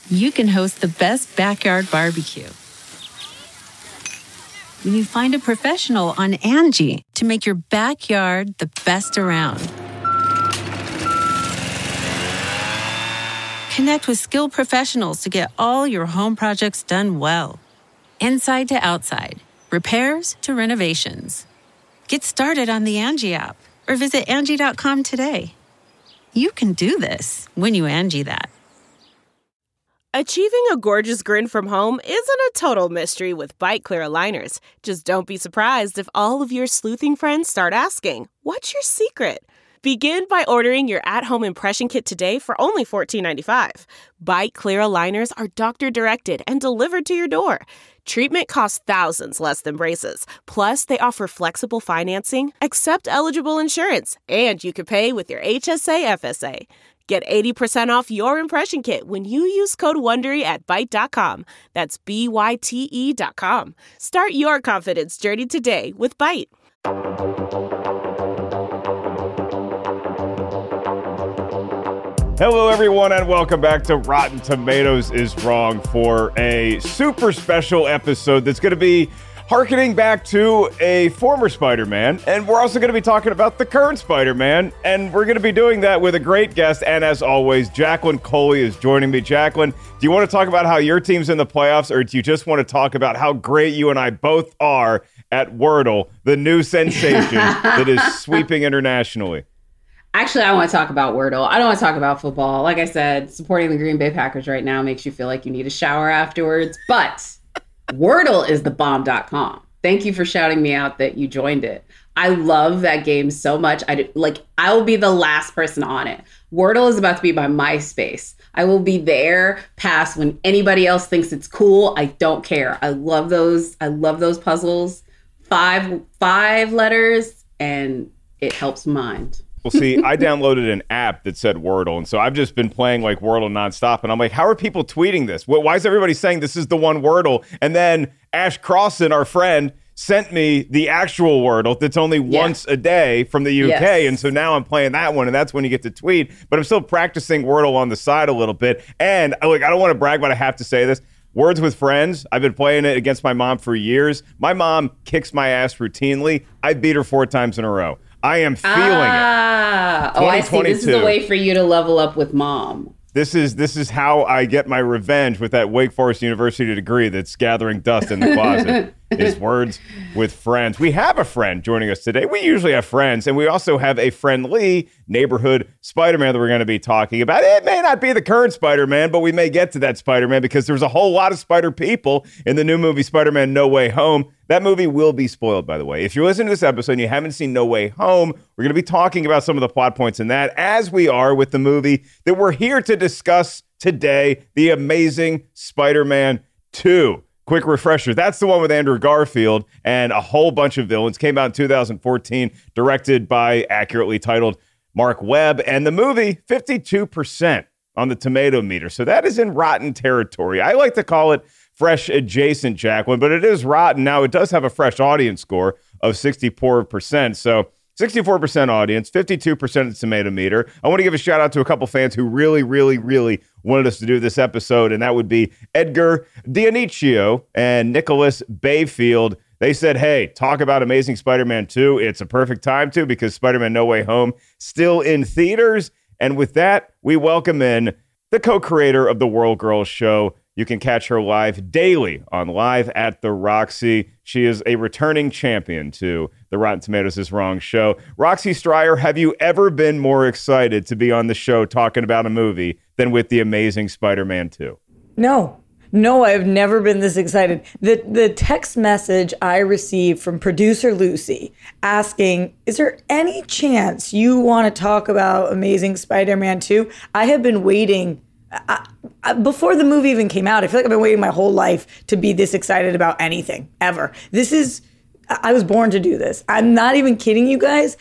you can host the best backyard barbecue. When you find a professional on Angie to make your backyard the best around. Connect with skilled professionals to get all your home projects done well. Inside to outside, repairs to renovations. Get started on the Angie app or visit Angie.com today. You can do this when you Angie that. Achieving a gorgeous grin from home isn't a total mystery with Byte Clear aligners. Just don't be surprised if all of your sleuthing friends start asking, "What's your secret?" Begin by ordering your at-home impression kit today for only $14.95. Byte Clear aligners are doctor-directed and delivered to your door. Treatment costs thousands less than braces. Plus, they offer flexible financing, accept eligible insurance, and you can pay with your HSA FSA. Get 80% off your impression kit when you use code WONDERY at Byte.com. That's BYTE.com. Start your confidence journey today with Byte. Hello, everyone, and welcome back to Rotten Tomatoes is Wrong for a super special episode that's going to be harkening back to a former Spider-Man, and we're also going to be talking about the current Spider-Man, and we're going to be doing that with a great guest, and as always, Jacqueline Coley is joining me. Jacqueline, do you want to talk about how your team's in the playoffs, or do you just want to talk about how great you and I both are at Wordle, the new sensation that is sweeping internationally? Actually, I want to talk about Wordle. I don't want to talk about football. Like I said, supporting the Green Bay Packers right now makes you feel like you need a shower afterwards. But Wordle is the bomb.com. Thank you for shouting me out that you joined it. I love that game so much. I will be the last person on it. Wordle is about to be my MySpace. I will be there past when anybody else thinks it's cool. I don't care. I love those. I love those puzzles. Five letters, and it helps mind. Well, see, I downloaded an app that said Wordle, and so I've just been playing like Wordle nonstop, and I'm like, how are people tweeting this? Why is everybody saying this is the one Wordle? And then Ash Crossan, our friend, sent me the actual Wordle that's only once a day from the UK, and so now I'm playing that one, and that's when you get to tweet. But I'm still practicing Wordle on the side a little bit, and I don't want to brag, but I have to say this. Words with Friends, I've been playing it against my mom for years. My mom kicks my ass routinely. I beat her 4 times in a row. I am feeling it. Oh, I see. This is the way for you to level up with mom. This is how I get my revenge with that Wake Forest University degree that's gathering dust in the closet. Is Words with Friends. We have a friend joining us today. We usually have friends, and we also have a friendly neighborhood Spider-Man that we're going to be talking about. It may not be the current Spider-Man, but we may get to that Spider-Man because there's a whole lot of Spider people in the new movie Spider-Man No Way Home. That movie will be spoiled, by the way. If you're listening to this episode and you haven't seen No Way Home, we're going to be talking about some of the plot points in that, as we are with the movie that we're here to discuss today, The Amazing Spider-Man 2. Quick refresher, that's the one with Andrew Garfield and a whole bunch of villains. Came out in 2014, directed by, accurately titled, Mark Webb. And the movie, 52% on the tomato meter. So that is in rotten territory. I like to call it fresh adjacent, Jacqueline, but it is rotten. Now, it does have a fresh audience score of 64%. So 64% audience, 52% of the tomato meter. I want to give a shout out to a couple fans who really, really, really wanted us to do this episode, and that would be Edgar Dioniccio and Nicholas Bayfield. They said, hey, talk about Amazing Spider-Man 2. It's a perfect time to, because Spider-Man No Way Home still in theaters. And with that, we welcome in the co-creator of the World Girls show. You can catch her live daily on Live at the Roxy. She is a returning champion to the Rotten Tomatoes is Wrong show. Roxy Stryer, have you ever been more excited to be on the show talking about a movie than with The Amazing Spider-Man 2? No, I've never been this excited. The text message I received from producer Lucy asking, is there any chance you want to talk about Amazing Spider-Man 2? I have been waiting before the movie even came out. I feel like I've been waiting my whole life to be this excited about anything, ever. I was born to do this. I'm not even kidding you guys.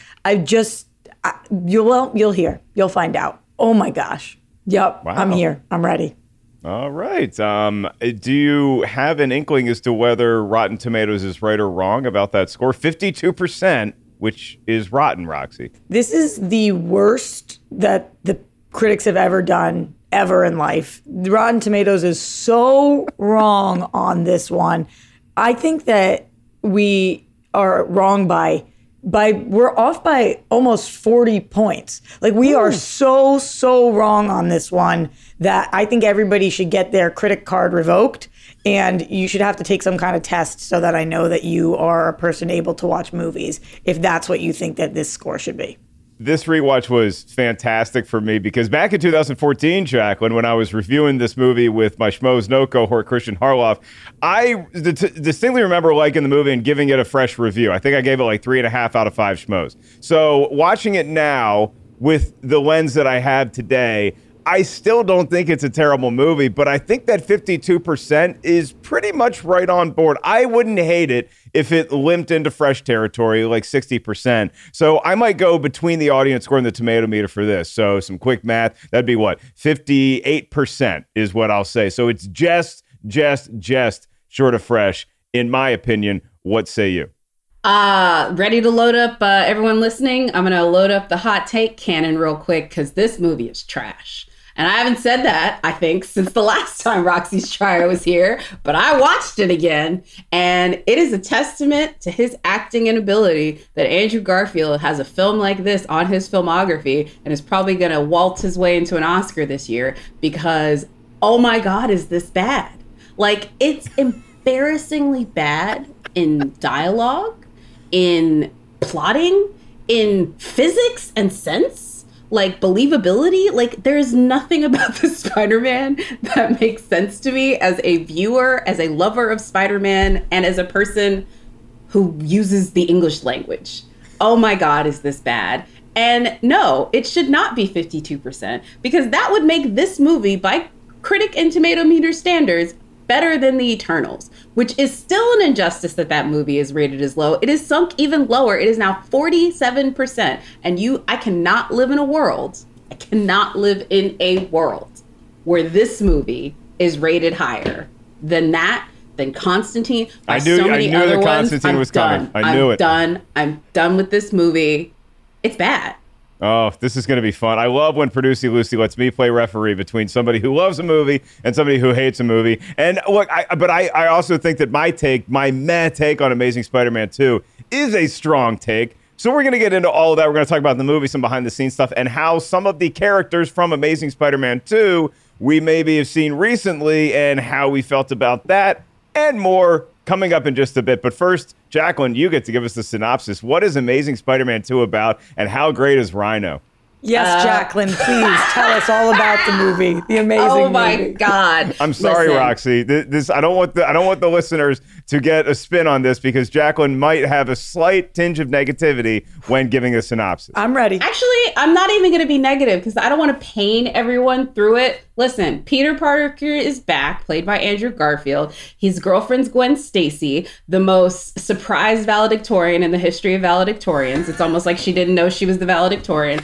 You'll hear. You'll find out. Oh my gosh. Yep. Wow. I'm here. I'm ready. All right. Do you have an inkling as to whether Rotten Tomatoes is right or wrong about that score? 52%, which is rotten, Roxy. This is the worst that the critics have ever done ever in life. Rotten Tomatoes is so wrong on this one. I think that we are wrong by we're off by almost 40 points. Like, we are so wrong on this one that I think everybody should get their critic card revoked, and you should have to take some kind of test so that I know that you are a person able to watch movies, if that's what you think that this score should be. This rewatch was fantastic for me because back in 2014, Jacqueline, when I was reviewing this movie with my Schmoes No cohort, Christian Harloff, I distinctly remember liking the movie and giving it a fresh review. I think I gave it like 3.5 out of 5 Schmoes. So watching it now with the lens that I have today, I still don't think it's a terrible movie, but I think that 52% is pretty much right on board. I wouldn't hate it if it limped into fresh territory, like 60%. So I might go between the audience score and the tomato meter for this. So some quick math, that'd be what? 58% is what I'll say. So it's just short of fresh, in my opinion. What say you? Ready to load up everyone listening? I'm going to load up the hot take cannon real quick because this movie is trash. And I haven't said that, I think, since the last time Roxy Striar was here, but I watched it again, and it is a testament to his acting and ability that Andrew Garfield has a film like this on his filmography and is probably going to waltz his way into an Oscar this year because, oh my God, is this bad? Like, it's embarrassingly bad in dialogue, in plotting, in physics and sense. Like, believability, like, there's nothing about the Spider-Man that makes sense to me as a viewer, as a lover of Spider-Man, and as a person who uses the English language. Oh my God, is this bad? And no, it should not be 52%, because that would make this movie, by critic and tomato meter standards, better than The Eternals, which is still an injustice that movie is rated as low. It is sunk even lower. It is now 47%. And I cannot live in a world where this movie is rated higher than that, than Constantine. I knew that Constantine was coming. I knew it. I'm done with this movie. It's bad. Oh, this is going to be fun. I love when Producy Lucy lets me play referee between somebody who loves a movie and somebody who hates a movie. And look, I also think that my meh take on Amazing Spider-Man 2 is a strong take. So we're going to get into all of that. We're going to talk about the movie, some behind-the-scenes stuff, and how some of the characters from Amazing Spider-Man 2 we maybe have seen recently and how we felt about that and more coming up in just a bit. But first, Jacqueline, you get to give us the synopsis. What is Amazing Spider-Man 2 about, and how great is Rhino? Yes, Jacqueline, please tell us all about the movie, the amazing movie. Oh my God! I'm sorry, Roxy. I don't want the listeners to get a spin on this because Jacqueline might have a slight tinge of negativity when giving a synopsis. I'm ready. Actually, I'm not even going to be negative because I don't want to pain everyone through it. Listen, Peter Parker is back, played by Andrew Garfield. His girlfriend's Gwen Stacy, the most surprised valedictorian in the history of valedictorians. It's almost like she didn't know she was the valedictorian.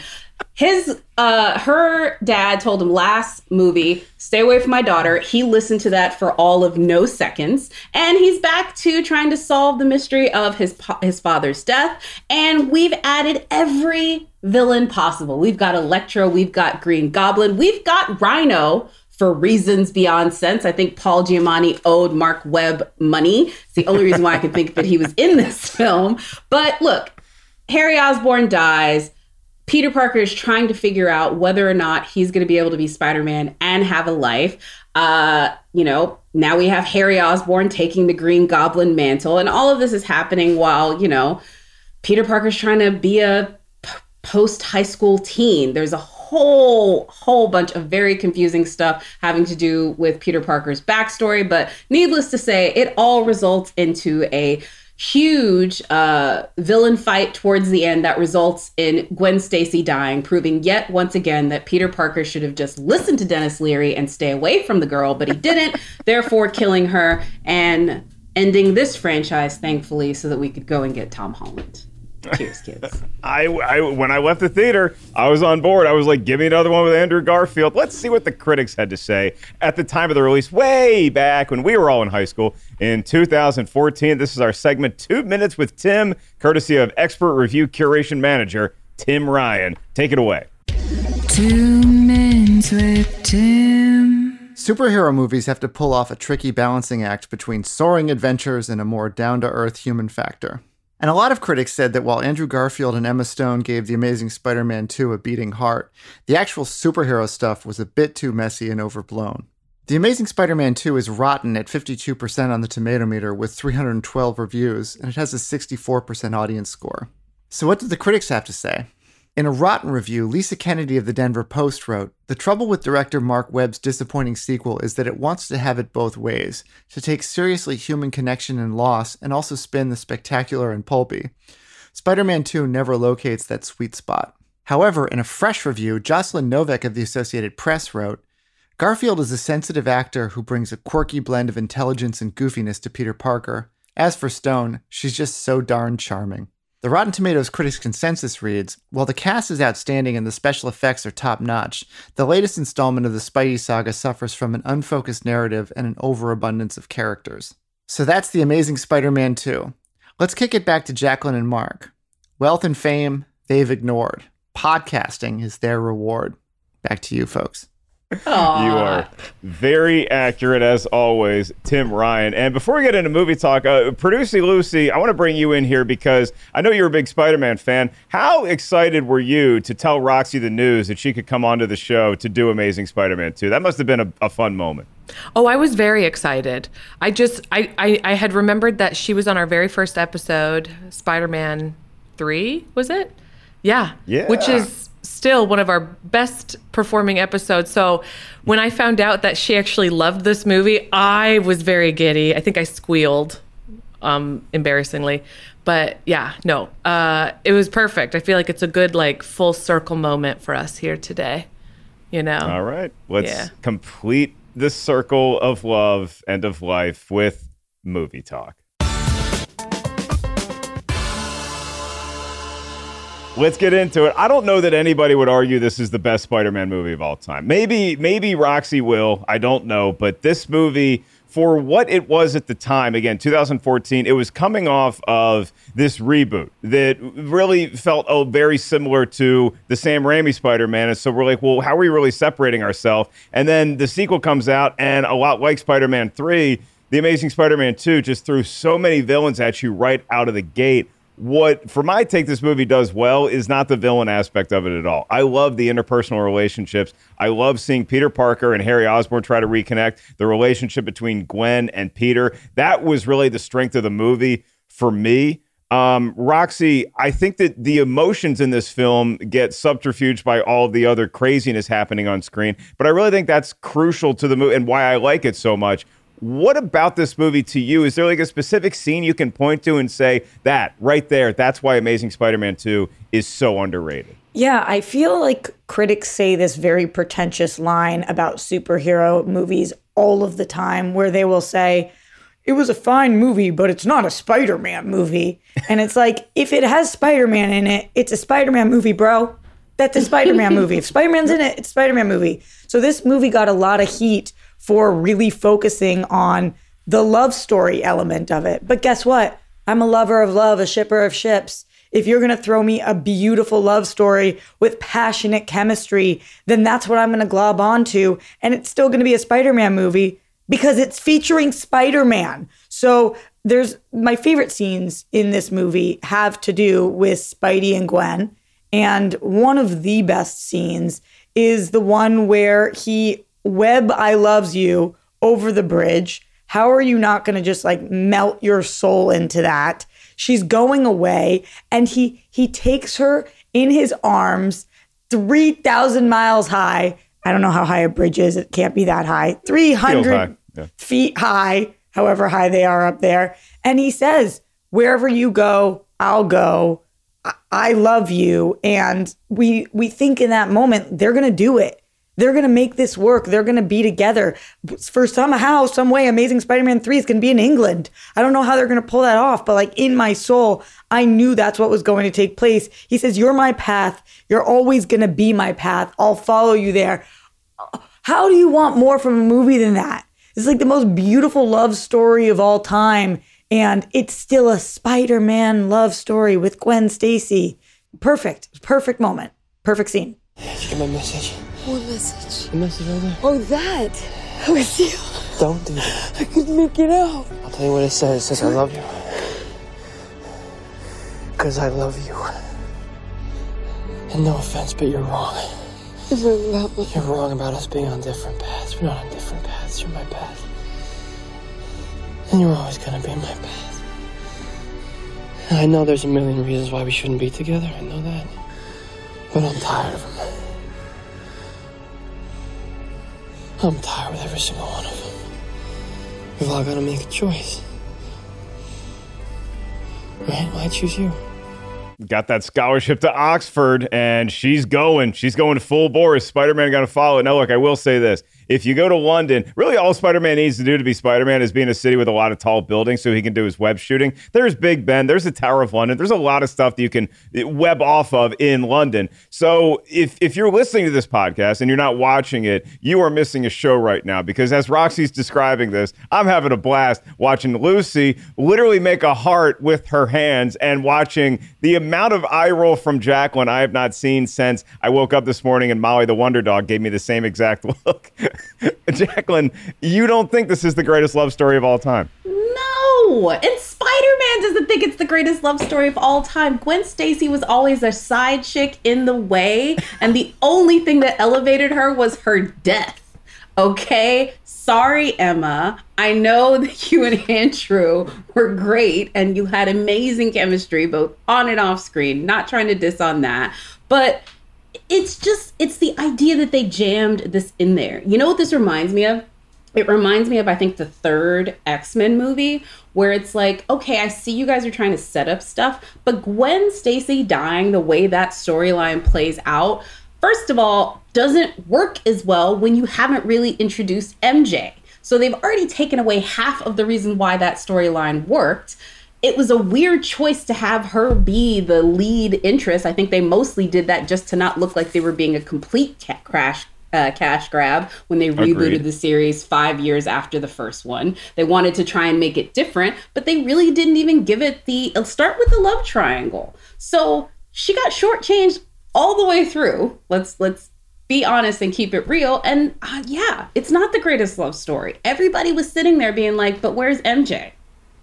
Her dad told him last movie, stay away from my daughter. He listened to that for all of no seconds. And he's back to trying to solve the mystery of his father's death. And we've added every villain possible. We've got Electro. We've got Green Goblin. We've got Rhino for reasons beyond sense. I think Paul Giamatti owed Mark Webb money. It's the only reason why I could think that he was in this film. But look, Harry Osborn dies. Peter Parker is trying to figure out whether or not he's going to be able to be Spider-Man and have a life. Now we have Harry Osborn taking the Green Goblin mantle, and all of this is happening while, Peter Parker's trying to be a post-high school teen. There's a whole bunch of very confusing stuff having to do with Peter Parker's backstory, but needless to say, it all results into a huge villain fight towards the end that results in Gwen Stacy dying, proving yet once again that Peter Parker should have just listened to Dennis Leary and stay away from the girl, but he didn't, therefore killing her and ending this franchise, thankfully, so that we could go and get Tom Holland. Cheers, kids. When I left the theater, I was on board. I was like, give me another one with Andrew Garfield. Let's see what the critics had to say at the time of the release, way back when we were all in high school in 2014. This is our segment, 2 Minutes with Tim, courtesy of expert review curation manager, Tim Ryan. Take it away. 2 minutes. Mornings with Tim. Superhero movies have to pull off a tricky balancing act between soaring adventures and a more down-to-earth human factor. And a lot of critics said that while Andrew Garfield and Emma Stone gave The Amazing Spider-Man 2 a beating heart, the actual superhero stuff was a bit too messy and overblown. The Amazing Spider-Man 2 is rotten at 52% on the Tomato Meter with 312 reviews, and it has a 64% audience score. So what did the critics have to say? In a rotten review, Lisa Kennedy of the Denver Post wrote, "The trouble with director Mark Webb's disappointing sequel is that it wants to have it both ways, to take seriously human connection and loss, and also spin the spectacular and pulpy. Spider-Man 2 never locates that sweet spot." However, in a fresh review, Jocelyn Novak of the Associated Press wrote, "Garfield is a sensitive actor who brings a quirky blend of intelligence and goofiness to Peter Parker. As for Stone, she's just so darn charming." The Rotten Tomatoes critics' consensus reads, "While the cast is outstanding and the special effects are top-notch, the latest installment of the Spidey saga suffers from an unfocused narrative and an overabundance of characters." So that's The Amazing Spider-Man 2. Let's kick it back to Jacqueline and Mark. Wealth and fame, they've ignored. Podcasting is their reward. Back to you, folks. Aww. You are very accurate, as always, Tim Ryan. And before we get into movie talk, Producer Lucy, I want to bring you in here because I know you're a big Spider-Man fan. How excited were you to tell Roxy the news that she could come onto the show to do Amazing Spider-Man 2? That must have been a fun moment. Oh, I was very excited. I had remembered that she was on our very first episode, Spider-Man 3, was it? Yeah. Which is still one of our best performing episodes. So when I found out that she actually loved this movie, I was very giddy. I think I squealed, embarrassingly. But yeah, no, it was perfect. I feel like it's a good, like, full circle moment for us here today, you know? All right. Let's complete the circle of love and of life with movie talk. Let's get into it. I don't know that anybody would argue this is the best Spider-Man movie of all time. Maybe Roxy will. I don't know. But this movie, for what it was at the time, again, 2014, it was coming off of this reboot that really felt very similar to the Sam Raimi Spider-Man. And so we're like, well, how are we really separating ourselves? And then the sequel comes out, and a lot like Spider-Man 3, The Amazing Spider-Man 2 just threw so many villains at you right out of the gate. What, for my take, this movie does well is not the villain aspect of it at all. I love the interpersonal relationships. I love seeing Peter Parker and Harry Osborn try to reconnect, the relationship between Gwen and Peter. That was really the strength of the movie for me. Roxy, I think that the emotions in this film get subterfuged by all of the other craziness happening on screen, but I really think that's crucial to the movie and why I like it so much. What about this movie to you? Is there like a specific scene you can point to and say that right there, that's why Amazing Spider-Man 2 is so underrated? Yeah, I feel like critics say this very pretentious line about superhero movies all of the time, where they will say, it was a fine movie, but it's not a Spider-Man movie. And it's like, if it has Spider-Man in it, it's a Spider-Man movie, bro. That's a Spider-Man movie. If Spider-Man's in it, it's a Spider-Man movie. So this movie got a lot of heat for really focusing on the love story element of it. But guess what? I'm a lover of love, a shipper of ships. If you're going to throw me a beautiful love story with passionate chemistry, then that's what I'm going to glob onto. And it's still going to be a Spider-Man movie because it's featuring Spider-Man. So there's my favorite scenes in this movie have to do with Spidey and Gwen. And one of the best scenes is the one where he Webb, I loves you over the bridge. How are you not going to just like melt your soul into that? She's going away and he takes her in his arms 3,000 miles high. I don't know how high a bridge is. It can't be that high. 300 feet high, however high they are up there. And he says, wherever you go, I'll go. I love you. And we think in that moment, they're going to do it. They're going to make this work. They're going to be together. For somehow, some way, Amazing Spider-Man 3 is going to be in England. I don't know how they're going to pull that off, but like in my soul, I knew that's what was going to take place. He says, you're my path. You're always going to be my path. I'll follow you there. How do you want more from a movie than that? It's like the most beautiful love story of all time. And it's still a Spider-Man love story with Gwen Stacy. Perfect moment. Perfect scene. Did you get my message? What message? The message right there. Oh, that. Oh, it's you. Don't do that. I couldn't make it out. I'll tell you what it says. It says, I love you. Because I love you. And no offense, but you're wrong. You're wrong about me. You're wrong about us being on different paths. We're not on different paths. You're my path. And you're always going to be my path. And I know there's a million reasons why we shouldn't be together. I know that. But I'm tired of them. I'm tired with every single one of them. We've all got to make a choice. Right? Why choose you? Got that scholarship to Oxford, and she's going full bore. Is Spider-Man going to follow it? Now, look, I will say this. If you go to London, really all Spider-Man needs to do to be Spider-Man is be in a city with a lot of tall buildings so he can do his web shooting. There's Big Ben. There's the Tower of London. There's a lot of stuff that you can web off of in London. So if you're listening to this podcast and you're not watching it, you are missing a show right now because as Roxy's describing this, I'm having a blast watching Lucy literally make a heart with her hands and watching the amount of eye roll from Jacqueline I have not seen since I woke up this morning and Molly the Wonder Dog gave me the same exact look. Jacqueline, you don't think this is the greatest love story of all time? No, and Spider-Man doesn't think it's the greatest love story of all time. Gwen Stacy was always a side chick in the way, and the only thing that elevated her was her death. Okay? Sorry, Emma. I know that you and Andrew were great, and you had amazing chemistry, both on and off screen. Not trying to diss on that, but it's the idea that they jammed this in there. You know what this reminds me of? It reminds me of, I think, the third X-Men movie, where it's like, okay, I see you guys are trying to set up stuff, but Gwen Stacy dying the way that storyline plays out, first of all, doesn't work as well when you haven't really introduced MJ. So they've already taken away half of the reason why that storyline worked. It was a weird choice to have her be the lead interest. I think they mostly did that just to not look like they were being a complete cash grab when they rebooted the series 5 years after the first one. They wanted to try and make it different, but they really didn't even give it start with the love triangle. So she got shortchanged all the way through. Let's be honest and keep it real. And yeah, it's not the greatest love story. Everybody was sitting there being like, but where's MJ?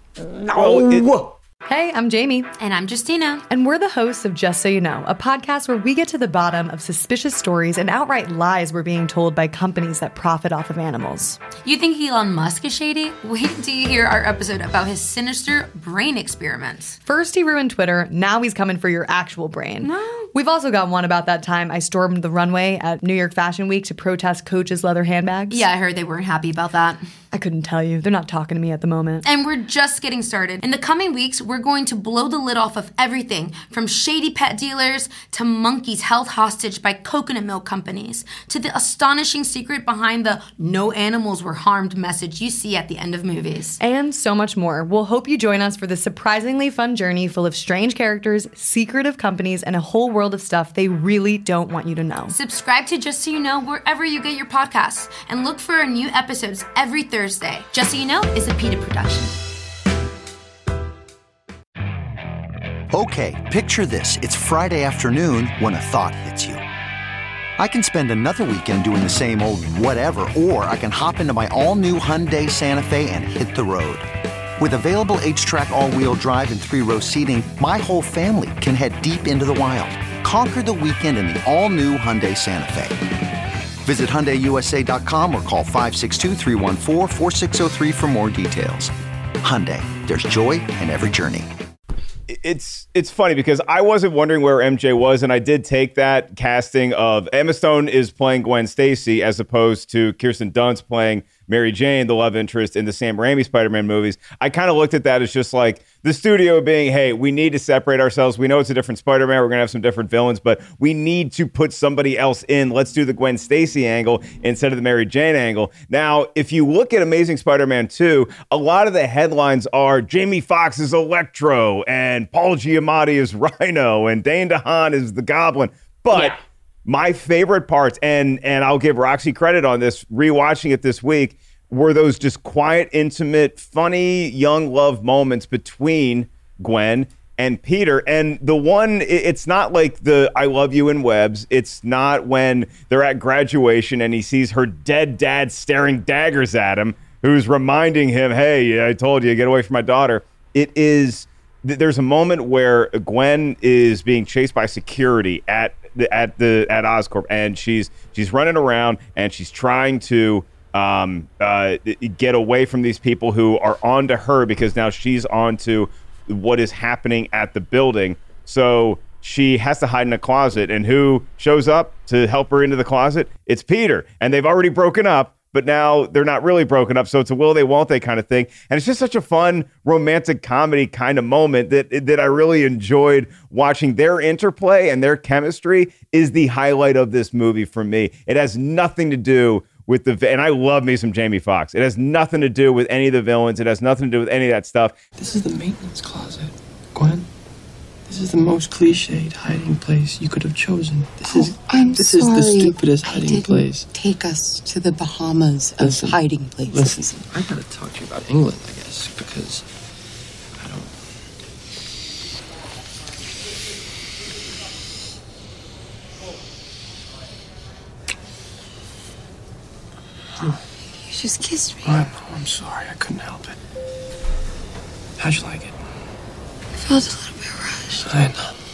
No. Hey, I'm Jamie. And I'm Justina. And we're the hosts of Just So You Know, a podcast where we get to the bottom of suspicious stories and outright lies we're being told by companies that profit off of animals. You think Elon Musk is shady? Wait till you hear our episode about his sinister brain experiments. First he ruined Twitter, now he's coming for your actual brain. No. We've also got one about that time I stormed the runway at New York Fashion Week to protest Coach's leather handbags. Yeah, I heard they weren't happy about that. I couldn't tell you. They're not talking to me at the moment. And we're just getting started. In the coming weeks, we're going to blow the lid off of everything from shady pet dealers to monkeys held hostage by coconut milk companies to the astonishing secret behind the no animals were harmed message you see at the end of movies. And so much more. We'll hope you join us for this surprisingly fun journey full of strange characters, secretive companies, and a whole world of stuff they really don't want you to know. Subscribe to Just So You Know wherever you get your podcasts and look for our new episodes every Thursday. Just So You Know is a PETA production. Okay, picture this. It's Friday afternoon when a thought hits you. I can spend another weekend doing the same old whatever, or I can hop into my all-new Hyundai Santa Fe and hit the road. With available H-Track all-wheel drive and 3-row seating, my whole family can head deep into the wild. Conquer the weekend in the all-new Hyundai Santa Fe. Visit HyundaiUSA.com or call 562-314-4603 for more details. Hyundai, there's joy in every journey. It's funny because I wasn't wondering where MJ was, and I did take that casting of Emma Stone is playing Gwen Stacy as opposed to Kirsten Dunst playing Mary Jane, the love interest in the Sam Raimi Spider-Man movies. I kind of looked at that as just like the studio being, hey, we need to separate ourselves. We know it's a different Spider-Man. We're going to have some different villains, but we need to put somebody else in. Let's do the Gwen Stacy angle instead of the Mary Jane angle. Now, if you look at Amazing Spider-Man 2, a lot of the headlines are Jamie Foxx is Electro and Paul Giamatti is Rhino and Dane DeHaan is the Goblin. But my favorite parts, and I'll give Roxy credit on this, rewatching it this week, were those just quiet, intimate, funny, young love moments between Gwen and Peter. And the one, it's not like the I love you in Webs. It's not when they're at graduation and he sees her dead dad staring daggers at him, who's reminding him, hey, I told you, get away from my daughter. It is, there's a moment where Gwen is being chased by security at Oscorp, and she's running around and she's trying to get away from these people who are onto her, because now she's onto what is happening at the building. So she has to hide in a closet, and who shows up to help her into the closet? It's Peter. And they've already broken up, but now they're not really broken up, so it's a will they, won't they kind of thing. And it's just such a fun romantic comedy kind of moment that I really enjoyed watching. Their interplay and their chemistry is the highlight of this movie for me. It has nothing to do with and I love me some Jamie Foxx. It has nothing to do with any of the villains. It has nothing to do with any of that stuff. This is the maintenance closet, Gwen. This is the most cliched hiding place you could have chosen. This is the stupidest hiding place. Take us to the Bahamas as hiding places. Listen, I gotta talk to you about England, I guess, because I don't. You just kissed me. I'm sorry. I couldn't help it. How'd you like it? I felt a little bit rushed. I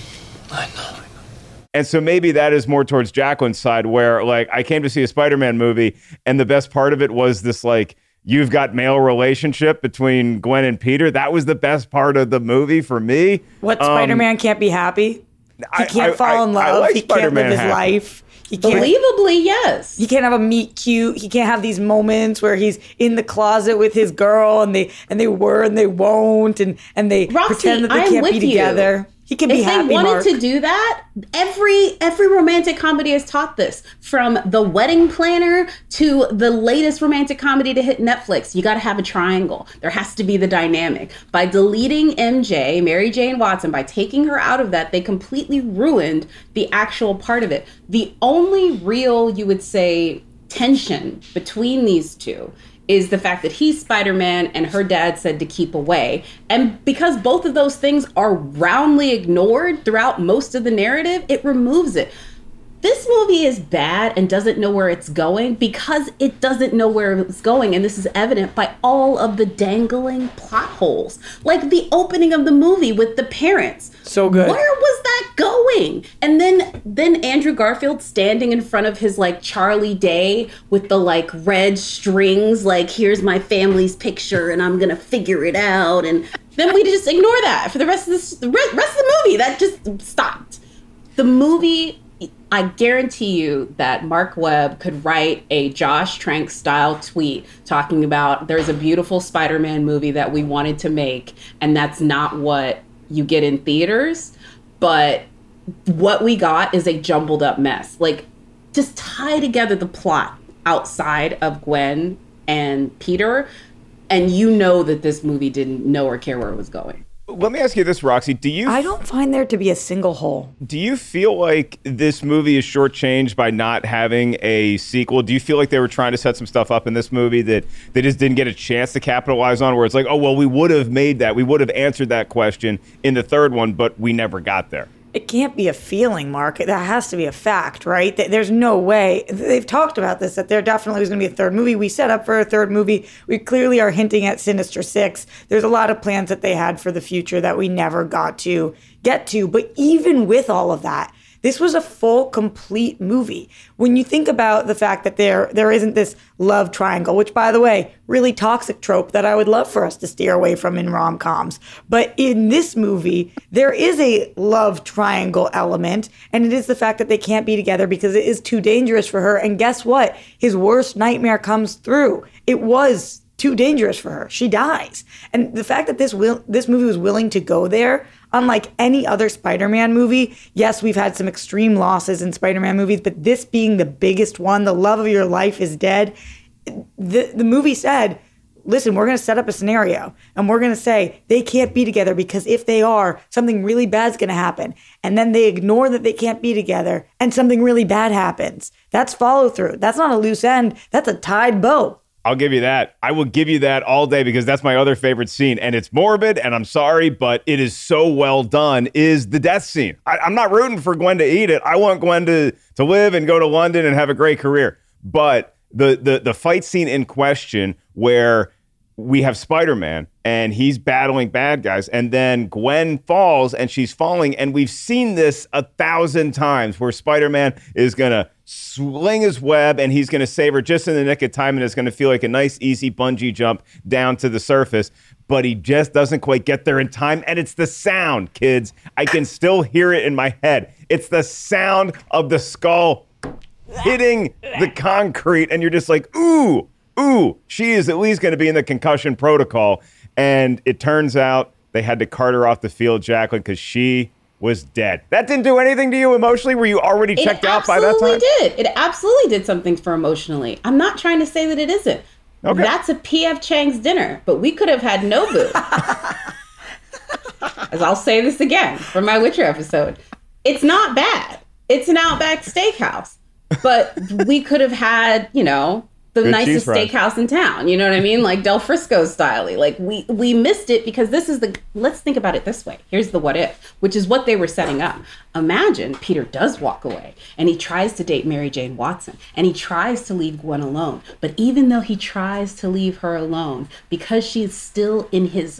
know. And so maybe that is more towards Jacqueline's side, where like I came to see a Spider-Man movie, and the best part of it was this like you've got male relationship between Gwen and Peter. That was the best part of the movie for me. What, Spider-Man can't be happy? He can't fall in love. Like he can't live his life. He can't, believably, yes. He can't have a meet cute. He can't have these moments where he's in the closet with his girl and they were and they won't and they Roxy, pretend that they can't be together. He can be happy. If they wanted Mark. to do that, every romantic comedy has taught this. From The Wedding Planner to the latest romantic comedy to hit Netflix, you got to have a triangle. There has to be the dynamic. By deleting MJ, Mary Jane Watson, by taking her out of that, they completely ruined the actual part of it. The only real, you would say, tension between these two is the fact that he's Spider-Man and her dad said to keep away. And because both of those things are roundly ignored throughout most of the narrative, it removes it. This movie is bad and doesn't know where it's going because it doesn't know where it's going. And this is evident by all of the dangling plot holes. Like the opening of the movie with the parents. So good. Where was that going? And then Andrew Garfield standing in front of his like Charlie Day with the like red strings, like here's my family's picture and I'm gonna figure it out. And then we just ignore that for the rest of the rest of the movie. That just stopped. The movie, I guarantee you that Mark Webb could write a Josh Trank style tweet talking about there's a beautiful Spider-Man movie that we wanted to make, and that's not what you get in theaters. But what we got is a jumbled up mess. Like, just tie together the plot outside of Gwen and Peter, and you know that this movie didn't know or care where it was going. Let me ask you this, Roxy. I don't find there to be a single hole. Do you feel like this movie is shortchanged by not having a sequel? Do you feel like they were trying to set some stuff up in this movie that they just didn't get a chance to capitalize on, where it's like, oh, well, we would have made that. We would have answered that question in the third one, but we never got there. It can't be a feeling, Mark. That has to be a fact, right? There's no way. They've talked about this, that there definitely was going to be a third movie. We set up for a third movie. We clearly are hinting at Sinister Six. There's a lot of plans that they had for the future that we never got to get to. But even with all of that, this was a full, complete movie. When you think about the fact that there isn't this love triangle, which, by the way, really toxic trope that I would love for us to steer away from in rom-coms. But in this movie, there is a love triangle element, and it is the fact that they can't be together because it is too dangerous for her. And guess what? His worst nightmare comes through. It was too dangerous for her. She dies. And the fact that this movie was willing to go there, unlike any other Spider-Man movie, yes, we've had some extreme losses in Spider-Man movies, but this being the biggest one, the love of your life is dead. The movie said, listen, we're going to set up a scenario and we're going to say they can't be together because if they are, something really bad's going to happen. And then they ignore that they can't be together and something really bad happens. That's follow through. That's not a loose end. That's a tied bow. I'll give you that. I will give you that all day because that's my other favorite scene. And it's morbid, and I'm sorry, but it is so well done, is the death scene. I'm not rooting for Gwen to eat it. I want Gwen to live and go to London and have a great career. But the fight scene in question where we have Spider-Man and he's battling bad guys, and then Gwen falls and she's falling, and we've seen this 1,000 times where Spider-Man is going to swing his web and he's going to save her just in the nick of time, and it's going to feel like a nice, easy bungee jump down to the surface, but he just doesn't quite get there in time, and it's the sound, kids. I can still hear it in my head. It's the sound of the skull hitting the concrete, and you're just like, ooh, she is at least going to be in the concussion protocol. And it turns out they had to cart her off the field, Jacqueline, because she was dead. That didn't do anything to you emotionally? Were you already checked out by that time? It absolutely did something for emotionally. I'm not trying to say that it isn't. Okay. That's a P.F. Chang's dinner, but we could have had Nobu. As I'll say this again from my Witcher episode. It's not bad. It's an Outback Steakhouse. But we could have had, the good nicest steakhouse in town. You know what I mean? Like Del Frisco style. Like we missed it because let's think about it this way. Here's the what if, which is what they were setting up. Imagine Peter does walk away and he tries to date Mary Jane Watson and he tries to leave Gwen alone. But even though he tries to leave her alone, because she's still in his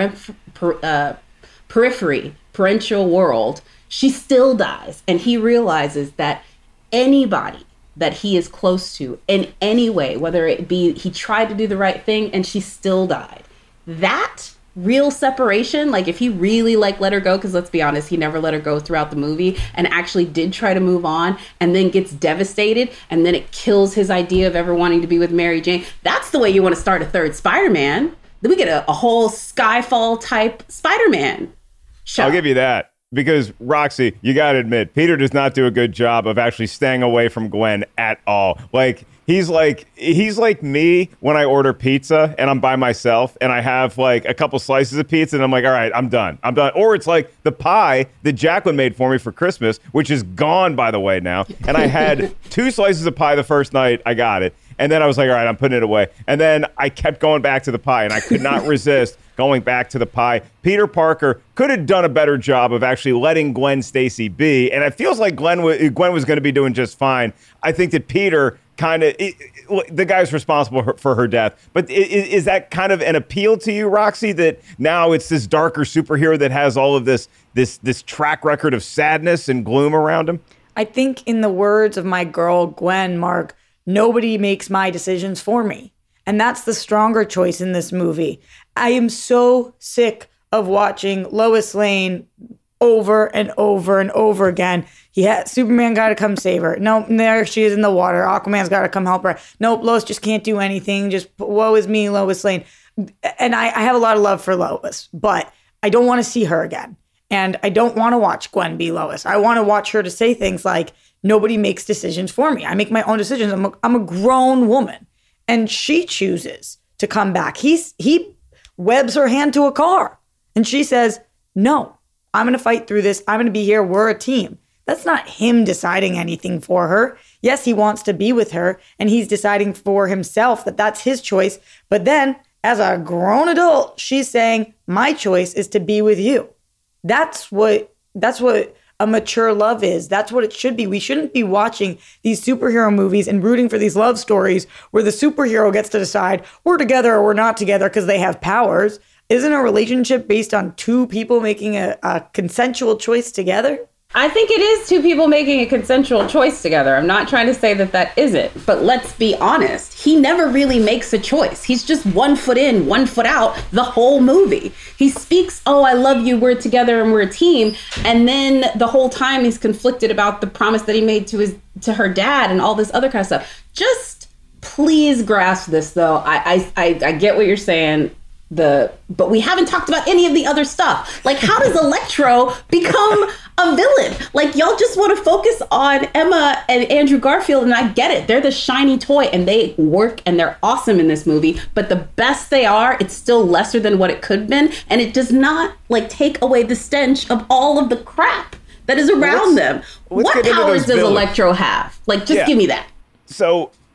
parental world, she still dies. And he realizes that anybody that he is close to in any way, whether it be he tried to do the right thing and she still died. That real separation, like if he really let her go, because let's be honest, he never let her go throughout the movie and actually did try to move on and then gets devastated and then it kills his idea of ever wanting to be with Mary Jane. That's the way you want to start a third Spider-Man. Then we get a whole Skyfall type Spider-Man show. I'll give you that. Because, Roxy, you got to admit, Peter does not do a good job of actually staying away from Gwen at all. Like, he's like me when I order pizza and I'm by myself and I have like a couple slices of pizza and I'm like, all right, I'm done. Or it's like the pie that Jacqueline made for me for Christmas, which is gone, by the way, now. And I had 2 slices of pie the first night I got it. And then I was like, all right, I'm putting it away. And then I kept going back to the pie and I could not resist going back to the pie. Peter Parker could have done a better job of actually letting Gwen Stacy be. And it feels like Gwen was going to be doing just fine. I think that Peter the guy's responsible for her death. But is that kind of an appeal to you, Roxy, that now it's this darker superhero that has all of this track record of sadness and gloom around him? I think in the words of my girl, Gwen, Mark, nobody makes my decisions for me. And that's the stronger choice in this movie. I am so sick of watching Lois Lane over and over and over again. Superman got to come save her. Nope, there she is in the water. Aquaman's got to come help her. Nope, Lois just can't do anything. Just woe is me, Lois Lane. And I have a lot of love for Lois, but I don't want to see her again. And I don't want to watch Gwen be Lois. I want to watch her to say things like, nobody makes decisions for me. I make my own decisions. I'm a grown woman. And she chooses to come back. He webs her hand to a car. And she says, no, I'm going to fight through this. I'm going to be here. We're a team. That's not him deciding anything for her. Yes, he wants to be with her. And he's deciding for himself that that's his choice. But then, as a grown adult, she's saying, my choice is to be with you. That's what a mature love is. That's what it should be. We shouldn't be watching these superhero movies and rooting for these love stories where the superhero gets to decide we're together or we're not together because they have powers. Isn't a relationship based on 2 people making a consensual choice together? I think it is 2 people making a consensual choice together. I'm not trying to say that isn't, but let's be honest. He never really makes a choice. He's just 1 foot in, 1 foot out the whole movie. He speaks, oh, I love you, we're together and we're a team. And then the whole time he's conflicted about the promise that he made to her dad and all this other kind of stuff. Just please grasp this though. I get what you're saying. But we haven't talked about any of the other stuff. Like, how does Electro become a villain? Like, y'all just want to focus on Emma and Andrew Garfield, and I get it. They're the shiny toy, and they work, and they're awesome in this movie. But the best they are, it's still lesser than what it could have been, and it does not, take away the stench of all of the crap that is around them. What powers does Electro have? Give me that. So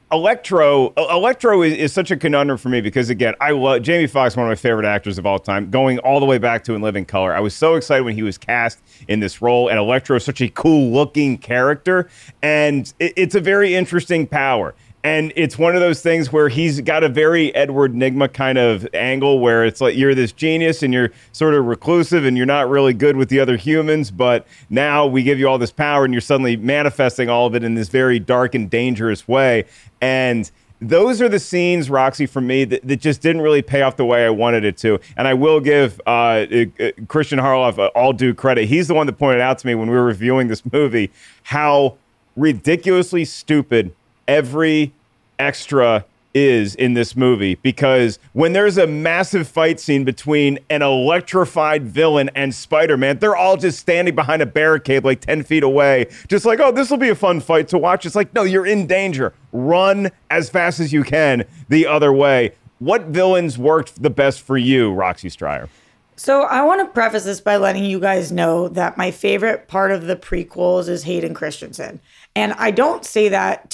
Electro is such a conundrum for me because, again, I love Jamie Foxx, one of my favorite actors of all time, going all the way back to In Living Color. I was so excited when he was cast in this role, and Electro is such a cool-looking character, and it's a very interesting power. And it's one of those things where he's got a very Edward Nygma kind of angle where it's like you're this genius and you're sort of reclusive and you're not really good with the other humans, but now we give you all this power and you're suddenly manifesting all of it in this very dark and dangerous way. And those are the scenes, Roxy, for me, that just didn't really pay off the way I wanted it to. And I will give Christian Harloff all due credit. He's the one that pointed out to me when we were reviewing this movie how ridiculously stupid every extra is in this movie, because when there's a massive fight scene between an electrified villain and Spider-Man, they're all just standing behind a barricade like 10 feet away, just like, oh, this will be a fun fight to watch. It's like, no, you're in danger. Run as fast as you can the other way. What villains worked the best for you, Roxy Stryer? So I want to preface this by letting you guys know that my favorite part of the prequels is Hayden Christensen. And I don't say that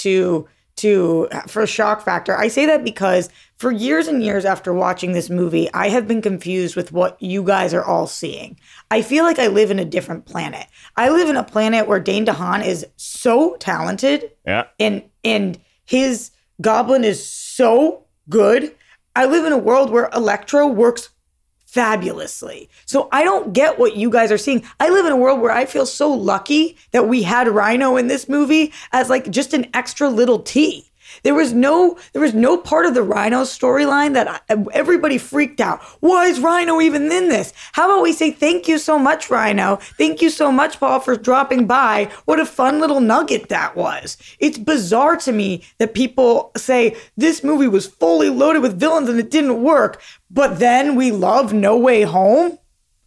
for shock factor. I say that because for years and years after watching this movie, I have been confused with what you guys are all seeing. I feel like I live in a different planet. I live in a planet where Dane DeHaan is so talented. Yeah. And his Goblin is so good. I live in a world where Electro works fabulously. So I don't get what you guys are seeing. I live in a world where I feel so lucky that we had Rhino in this movie as like just an extra little T. There was no part of the Rhino storyline that everybody freaked out. Why is Rhino even in this? How about we say thank you so much, Rhino? Thank you so much, Paul, for dropping by. What a fun little nugget that was. It's bizarre to me that people say this movie was fully loaded with villains and it didn't work, but then we love No Way Home?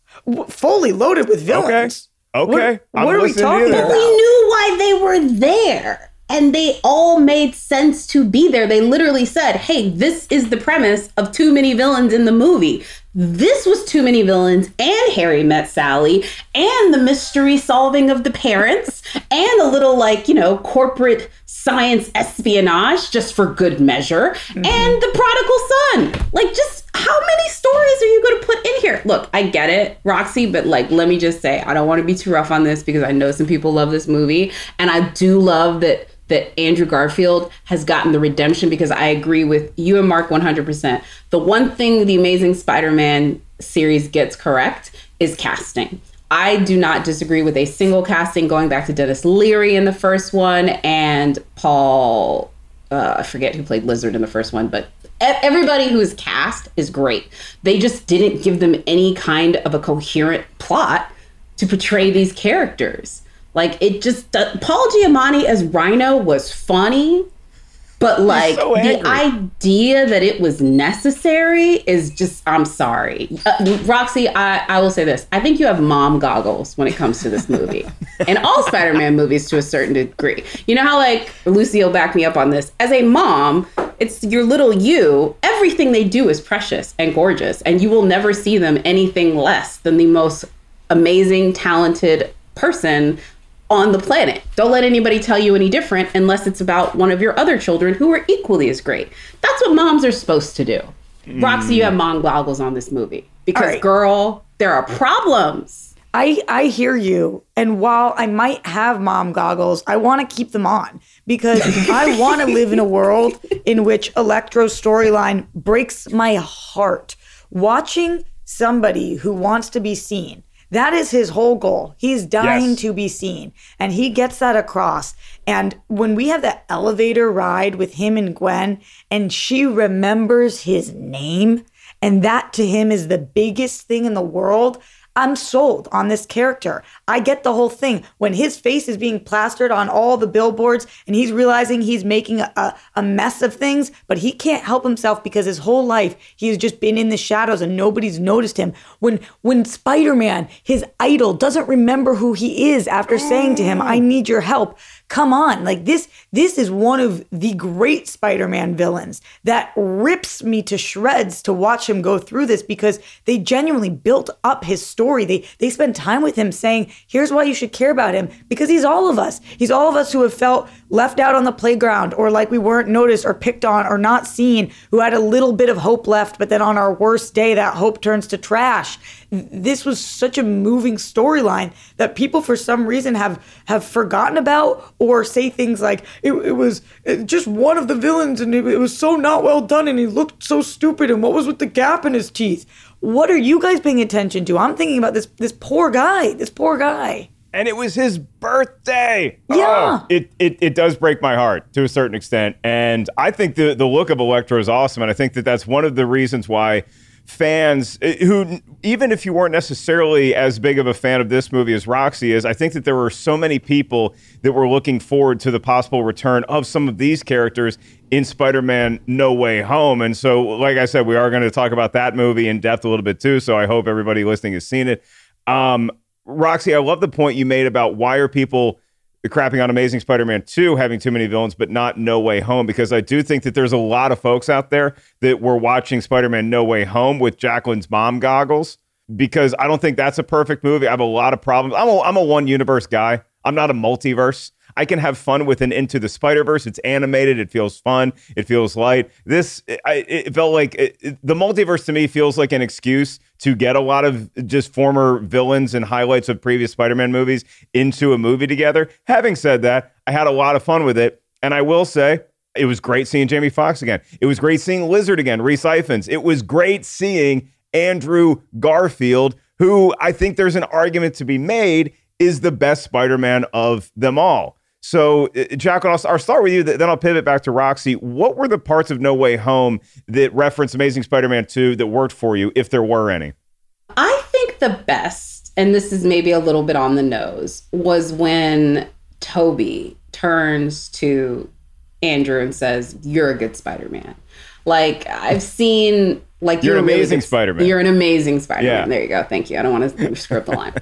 Fully loaded with villains. Okay. What are we talking about? We knew why they were there. And they all made sense to be there. They literally said, hey, this is the premise of too many villains in the movie. This was too many villains, and Harry Met Sally, and the mystery solving of the parents, and a little corporate science espionage just for good measure, and the prodigal son. Like, just how many stories are you going to put in here? Look, I get it, Roxy, but let me just say, I don't want to be too rough on this because I know some people love this movie, and I do love that Andrew Garfield has gotten the redemption, because I agree with you and Mark 100%. The one thing the Amazing Spider-Man series gets correct is casting. I do not disagree with a single casting, going back to Dennis Leary in the first one and Paul, I forget who played Lizard in the first one, but everybody who is cast is great. They just didn't give them any kind of a coherent plot to portray these characters. Like, it just, Paul Giamatti as Rhino was funny, but the idea that it was necessary is just, I'm sorry. Roxy, I will say this. I think you have mom goggles when it comes to this movie. And all Spider-Man movies to a certain degree. You know how, Lucy will back me up on this. As a mom, it's your little you. Everything they do is precious and gorgeous. And you will never see them anything less than the most amazing, talented person on the planet. Don't let anybody tell you any different unless it's about one of your other children who are equally as great. That's what moms are supposed to do. Roxy, you have mom goggles on this movie because, girl, there are problems. I hear you. And while I might have mom goggles, I want to keep them on because I want to live in a world in which Electro's storyline breaks my heart. Watching somebody who wants to be seen, that is his whole goal. He's dying to be seen. And he gets that across. And when we have that elevator ride with him and Gwen, and she remembers his name, and that to him is the biggest thing in the world, I'm sold on this character. I get the whole thing. When his face is being plastered on all the billboards and he's realizing he's making a mess of things, but he can't help himself because his whole life he's just been in the shadows and nobody's noticed him. When Spider-Man, his idol, doesn't remember who he is after saying to him, I need your help. come on. Like this is one of the great Spider-Man villains that rips me to shreds to watch him go through this, because they genuinely built up his story. They spend time with him saying, here's why you should care about him, because he's all of us. He's all of us who have felt left out on the playground, or like we weren't noticed or picked on or not seen, who had a little bit of hope left, but then on our worst day, that hope turns to trash. This was such a moving storyline that people for some reason have forgotten about, or say things like, it was just one of the villains and it was so not well done and he looked so stupid and what was with the gap in his teeth? What are you guys paying attention to? I'm thinking about this poor guy. And it was his birthday. Yeah. Oh, it does break my heart to a certain extent. And I think the look of Electro is awesome. And I think that's one of the reasons why fans who, even if you weren't necessarily as big of a fan of this movie as Roxy is, I think that there were so many people that were looking forward to the possible return of some of these characters in Spider-Man No Way Home. And so, like I said, we are going to talk about that movie in depth a little bit too. So I hope everybody listening has seen it. Roxy, I love the point you made about why are people crapping on Amazing Spider-Man 2 having too many villains, but not No Way Home, because I do think that there's a lot of folks out there that were watching Spider-Man No Way Home with Jacqueline's mom goggles, because I don't think that's a perfect movie. I have a lot of problems. I'm a one universe guy. I'm not a multiverse. I can have fun with an Into the Spider-Verse. It's animated. It feels fun. It feels light. It felt like the multiverse to me feels like an excuse to get a lot of just former villains and highlights of previous Spider-Man movies into a movie together. Having said that, I had a lot of fun with it. And I will say, it was great seeing Jamie Foxx again. It was great seeing Lizard again, Rhys Ifans. It was great seeing Andrew Garfield, who I think there's an argument to be made is the best Spider-Man of them all. So, Jacqueline, I'll start with you, then I'll pivot back to Roxy. What were the parts of No Way Home that reference Amazing Spider-Man 2 that worked for you, if there were any? I think the best, and this is maybe a little bit on the nose, was when Tobey turns to Andrew and says, "You're a good Spider-Man." Like, I've seen, like, you're an amazing Spider-Man. You're an amazing Spider-Man. Yeah. There you go. Thank you. I don't want to screw up the line.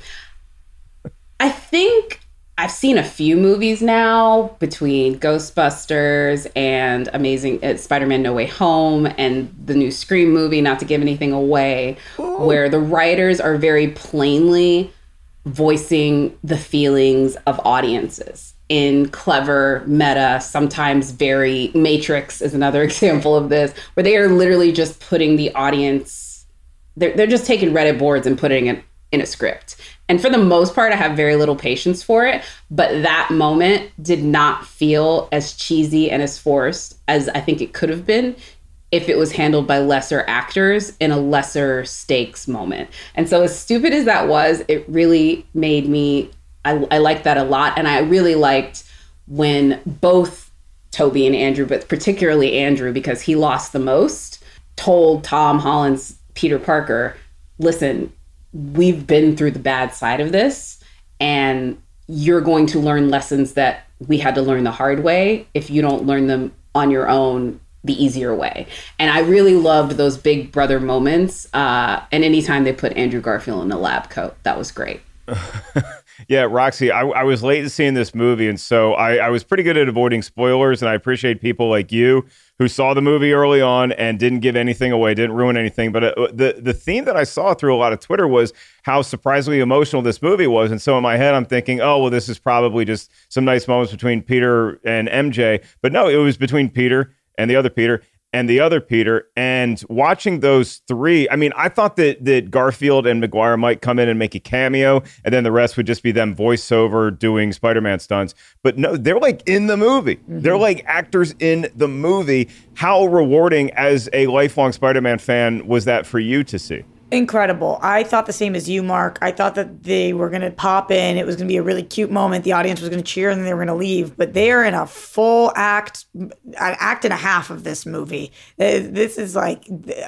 I think I've seen a few movies now between Ghostbusters and Amazing Spider-Man No Way Home and the new Scream movie, not to give anything away, where the writers are very plainly voicing the feelings of audiences in clever, meta, sometimes very Matrix is another example of this, where they are literally just putting the audience, they're just taking Reddit boards and putting it in a script. And for the most part, I have very little patience for it. But that moment did not feel as cheesy and as forced as I think it could have been if it was handled by lesser actors in a lesser stakes moment. And so as stupid as that was, it really made me, I liked that a lot. And I really liked when both Tobey and Andrew, but particularly Andrew, because he lost the most, told Tom Holland's Peter Parker, listen, we've been through the bad side of this, and you're going to learn lessons that we had to learn the hard way if you don't learn them on your own the easier way. And I really loved those big brother moments. And anytime they put Andrew Garfield in a lab coat, that was great. Yeah, Roxy, I was late to seeing this movie, and so I was pretty good at avoiding spoilers, and I appreciate people like you who saw the movie early on and didn't give anything away, didn't ruin anything. But the theme that I saw through a lot of Twitter was how surprisingly emotional this movie was. And so in my head, I'm thinking, oh, well, this is probably just some nice moments between Peter and MJ. But no, it was between Peter and the other Peter and the other Peter. And watching those three, I mean, I thought that Garfield and Maguire might come in and make a cameo, and then the rest would just be them voiceover doing Spider-Man stunts. But no, they're like in the movie. Mm-hmm. They're like actors in the movie. How rewarding as a lifelong Spider-Man fan was that for you to see? Incredible. I thought the same as you, Mark. I thought that they were going to pop in. It was going to be a really cute moment. The audience was going to cheer and then they were going to leave. But they are in a full act and a half of this movie. This is like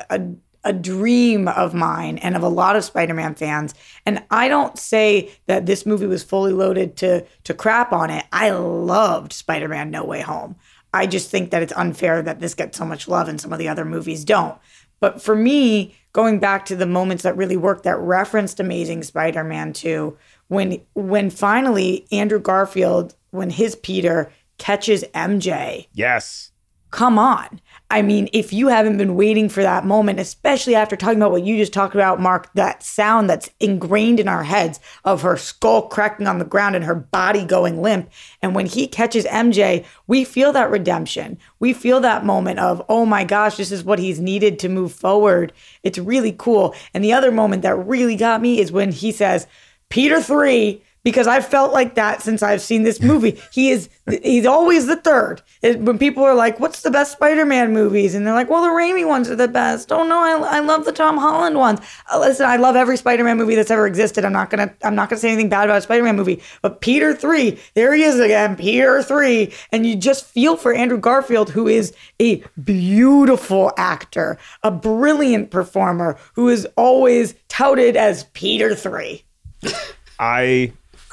a dream of mine and of a lot of Spider-Man fans. And I don't say that this movie was fully loaded to crap on it. I loved Spider-Man No Way Home. I just think that it's unfair that this gets so much love and some of the other movies don't. But for me, going back to the moments that really worked that referenced Amazing Spider-Man 2 when finally Andrew Garfield, when his Peter catches MJ. Yes. Come on. I mean, if you haven't been waiting for that moment, especially after talking about what you just talked about, Mark, that sound that's ingrained in our heads of her skull cracking on the ground and her body going limp. And when he catches MJ, we feel that redemption. We feel that moment of, oh my gosh, this is what he's needed to move forward. It's really cool. And the other moment that really got me is when he says, Peter 3, because I've felt like that since I've seen this movie. He's always the third. When people are like, what's the best Spider-Man movies? And they're like, well, the Raimi ones are the best. Oh no, I love the Tom Holland ones. Listen, I love every Spider-Man movie that's ever existed. I'm not gonna say anything bad about a Spider-Man movie. But Peter 3, there he is again, Peter 3. And you just feel for Andrew Garfield, who is a beautiful actor, a brilliant performer, who is always touted as Peter 3. I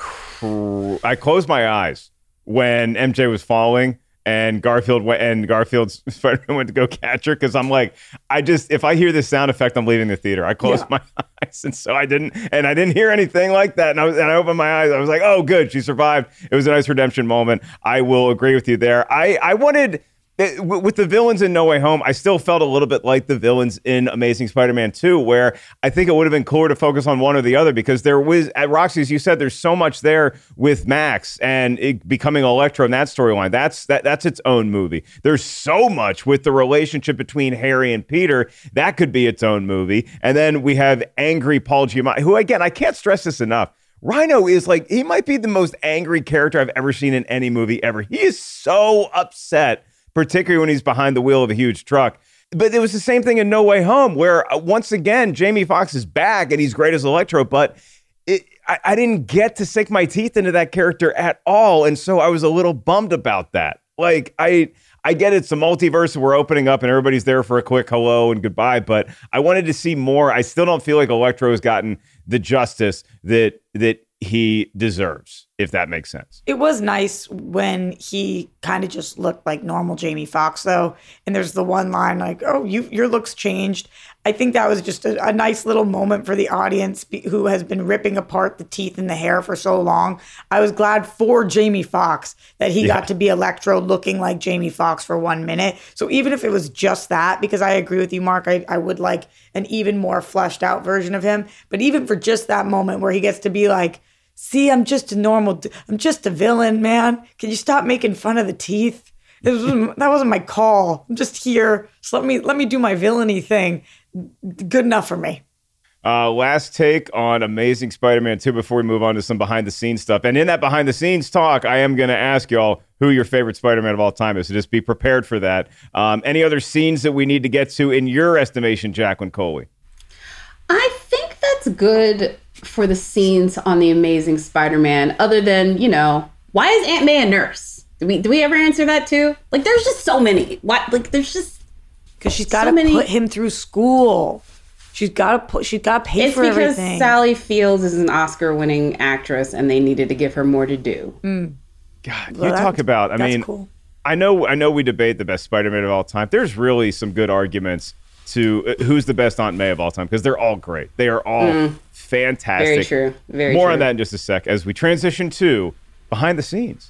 closed my eyes when MJ was falling and Garfield's Spider-Man went to go catch her, because I'm like, if I hear this sound effect, I'm leaving the theater. I closed my eyes, and so I didn't hear anything like that. And I opened my eyes. I was like, oh, good, she survived. It was a nice redemption moment. I will agree with you there. I wanted. With the villains in No Way Home, I still felt a little bit like the villains in Amazing Spider-Man 2, where I think it would have been cooler to focus on one or the other, because there was, at Roxy, as you said, there's so much there with Max and it becoming Electro in that storyline. That's its own movie. There's so much with the relationship between Harry and Peter. That could be its own movie. And then we have angry Paul Giamatti, who, again, I can't stress this enough. Rhino is like, he might be the most angry character I've ever seen in any movie ever. He is so upset, particularly when he's behind the wheel of a huge truck. But it was the same thing in No Way Home, where once again, Jamie Foxx is back and he's great as Electro, but I didn't get to sink my teeth into that character at all. And so I was a little bummed about that. Like, I get it's a multiverse and we're opening up and everybody's there for a quick hello and goodbye, but I wanted to see more. I still don't feel like Electro has gotten the justice that he deserves, if that makes sense. It was nice when he kind of just looked like normal Jamie Foxx, though. And there's the one line like, oh, your look's changed. I think that was just a nice little moment for the audience who has been ripping apart the teeth and the hair for so long. I was glad for Jamie Foxx that he got to be Electro looking like Jamie Foxx for 1 minute. So even if it was just that, because I agree with you, Mark, I would like an even more fleshed out version of him. But even for just that moment where he gets to be like, see, I'm just a villain, man. Can you stop making fun of the teeth? That wasn't my call. I'm just here. So let me do my villainy thing. Good enough for me. Last take on Amazing Spider-Man 2 before we move on to some behind-the-scenes stuff. And in that behind-the-scenes talk, I am going to ask y'all who your favorite Spider-Man of all time is. So just be prepared for that. Any other scenes that we need to get to in your estimation, Jacqueline Coley? I think that's good for the scenes on The Amazing Spider-Man, other than, why is Aunt May a nurse? Do we ever answer that too? Like, there's just so many. There's just... Because she's got to put him through school. She's got to pay for everything. It's because Sally Fields is an Oscar-winning actress, and they needed to give her more to do. God, well, you talk about... I mean, cool. I know we debate the best Spider-Man of all time. There's really some good arguments to who's the best Aunt May of all time, because they're all great. They are all fantastic. Very true. Very More true. on that in just a sec as we transition to behind the scenes.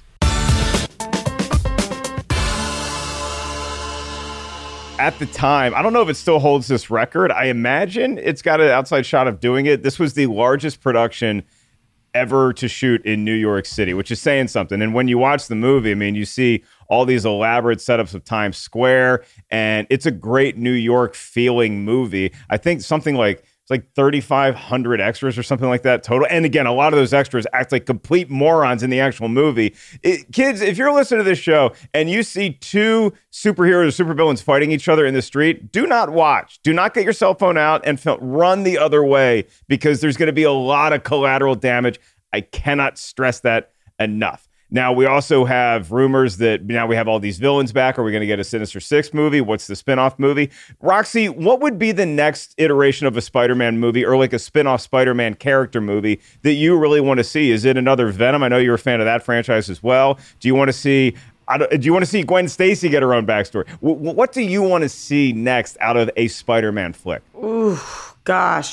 At the time, I don't know if it still holds this record. I imagine it's got an outside shot of doing it. This was the largest production ever to shoot in New York City, which is saying something. And when you watch the movie, I mean, you see all these elaborate setups of Times Square, and it's a great New York feeling movie. I think something like it's like 3,500 extras or something like that total. And again, a lot of those extras act like complete morons in the actual movie. Kids, if you're listening to this show and you see two superheroes or supervillains fighting each other in the street, do not watch. Do not get your cell phone out and run the other way, because there's going to be a lot of collateral damage. I cannot stress that enough. Now, we also have rumors that now we have all these villains back. Are we going to get a Sinister Six movie? What's the spinoff movie? Roxy, what would be the next iteration of a Spider-Man movie, or like a spinoff Spider-Man character movie that you really want to see? Is it another Venom? I know you're a fan of that franchise as well. Do you want to see Gwen Stacy get her own backstory? What do you want to see next out of a Spider-Man flick? Ooh, gosh.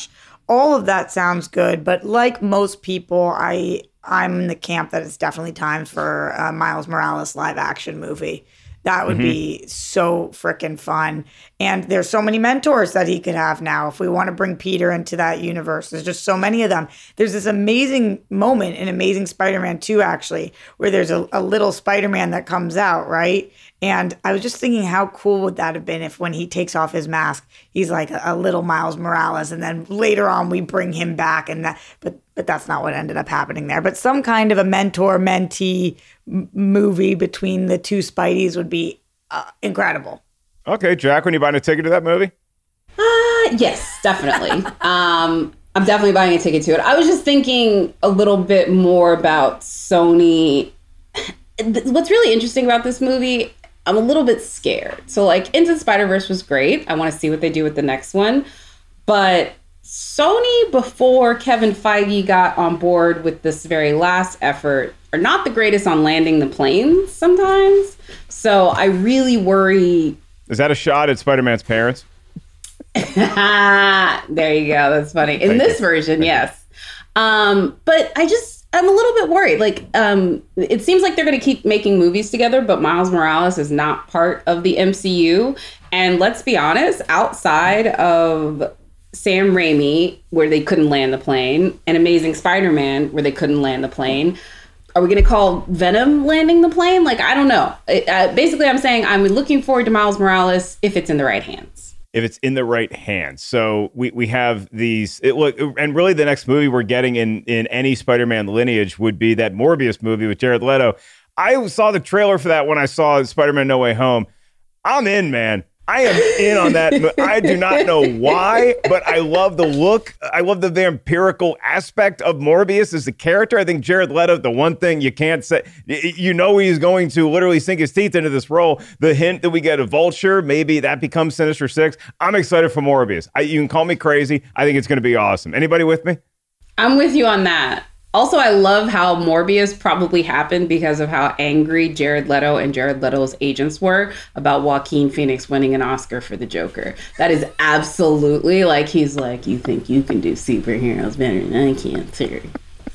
all of that sounds good. But like most people, I'm in the camp that it's definitely time for a Miles Morales live action movie. That would be so freaking fun. And there's so many mentors that he could have now if we want to bring Peter into that universe. There's just so many of them. There's this amazing moment in Amazing Spider-Man 2, actually, where there's a little Spider-Man that comes out, right? And I was just thinking, how cool would that have been if when he takes off his mask, he's like a little Miles Morales, and then later on we bring him back, and that, but that's not what ended up happening there. But some kind of a mentor-mentee movie between the two Spideys would be incredible. Okay, Jack, when you buying a ticket to that movie? Yes, definitely. I'm definitely buying a ticket to it. I was just thinking a little bit more about Sony. What's really interesting about this movie, I'm a little bit scared. So like Into the Spider-Verse was great. I want to see what they do with the next one. But Sony, before Kevin Feige got on board with this very last effort, are not the greatest on landing the planes sometimes. So I really worry. Is that a shot at Spider-Man's parents? There you go. That's funny. In this version, yes. But I'm a little bit worried. Like, it seems like they're going to keep making movies together, but Miles Morales is not part of the MCU. And let's be honest, outside of Sam Raimi, where they couldn't land the plane, and Amazing Spider-Man, where they couldn't land the plane, are we going to call Venom landing the plane? Like, I don't know. Basically, I'm saying I'm looking forward to Miles Morales if it's in the right hands. If it's in the right hands. So we have these, and really the next movie we're getting in any Spider-Man lineage would be that Morbius movie with Jared Leto. I saw the trailer for that when I saw Spider-Man No Way Home. I'm in, man. I am in on that. I do not know why, but I love the look. I love the vampirical aspect of Morbius as a character. I think Jared Leto, the one thing you can't say, he's going to literally sink his teeth into this role. The hint that we get a Vulture, maybe that becomes Sinister Six. I'm excited for Morbius. You can call me crazy. I think it's going to be awesome. Anybody with me? I'm with you on that. Also, I love how Morbius probably happened because of how angry Jared Leto and Jared Leto's agents were about Joaquin Phoenix winning an Oscar for the Joker. That is absolutely like, he's like, you think you can do superheroes better than I can, sir.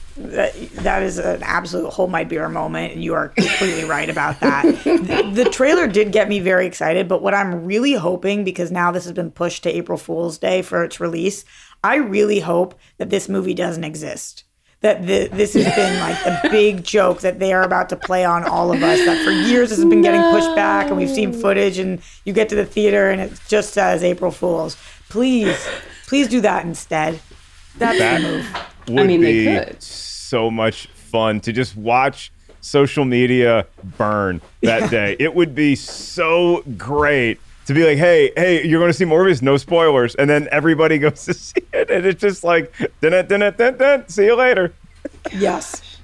That is an absolute hold my beer moment, and you are completely right about that. The trailer did get me very excited, but what I'm really hoping, because now this has been pushed to April Fool's Day for its release, I really hope that this movie doesn't exist. That this has been like the big joke that they are about to play on all of us, that for years this has been getting pushed back, and we've seen footage, and you get to the theater and it just says April Fool's. Please do that instead. That's the move. Would be so much fun to just watch social media burn that day. It would be so great to be like, hey, you're going to see Morbius, no spoilers. And then everybody goes to see it. And it's just like, see you later. Yes.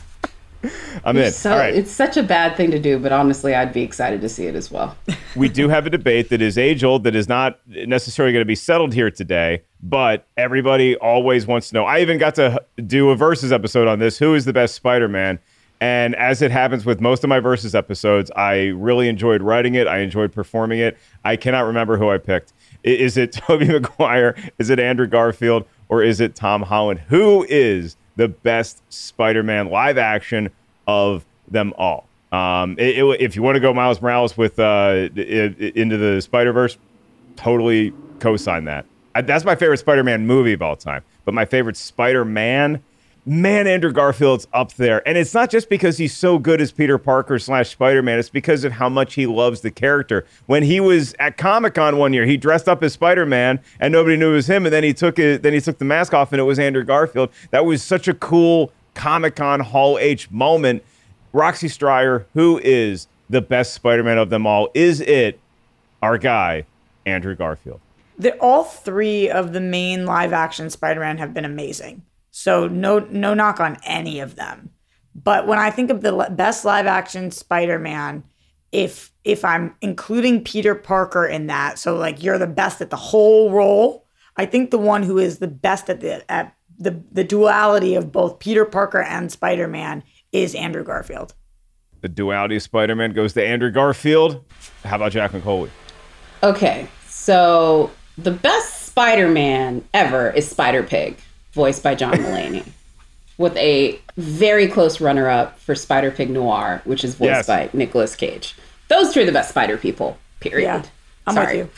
I'm in. So, all right. It's such a bad thing to do, but honestly, I'd be excited to see it as well. We do have a debate that is age-old, that is not necessarily going to be settled here today, but everybody always wants to know. I even got to do a Versus episode on this. Who is the best Spider-Man? And as it happens with most of my Versus episodes, I really enjoyed writing it. I enjoyed performing it. I cannot remember who I picked. Is it Tobey Maguire? Is it Andrew Garfield? Or is it Tom Holland? Who is the best Spider-Man live action of them all? If you want to go Miles Morales with Into the Spider-Verse, totally co-sign that. That's my favorite Spider-Man movie of all time. But my favorite Spider-Man, man, Andrew Garfield's up there. And it's not just because he's so good as Peter Parker / Spider-Man. It's because of how much he loves the character. When he was at Comic-Con one year, he dressed up as Spider-Man and nobody knew it was him. And then he took the mask off and it was Andrew Garfield. That was such a cool Comic-Con Hall H moment. Roxy Stryer, who is the best Spider-Man of them all? Is it our guy, Andrew Garfield? All three of the main live action Spider-Man have been amazing. So no knock on any of them. But when I think of the best live action Spider-Man, if I'm including Peter Parker in that, so like you're the best at the whole role, I think the one who is the best at the duality of both Peter Parker and Spider-Man is Andrew Garfield. The duality of Spider-Man goes to Andrew Garfield. How about Jack McColey? Okay, so the best Spider-Man ever is Spider-Pig, voiced by John Mulaney, with a very close runner-up for Spider-Pig Noir, which is voiced by Nicolas Cage. Those two are the best Spider people, period. Yeah, I'm with you.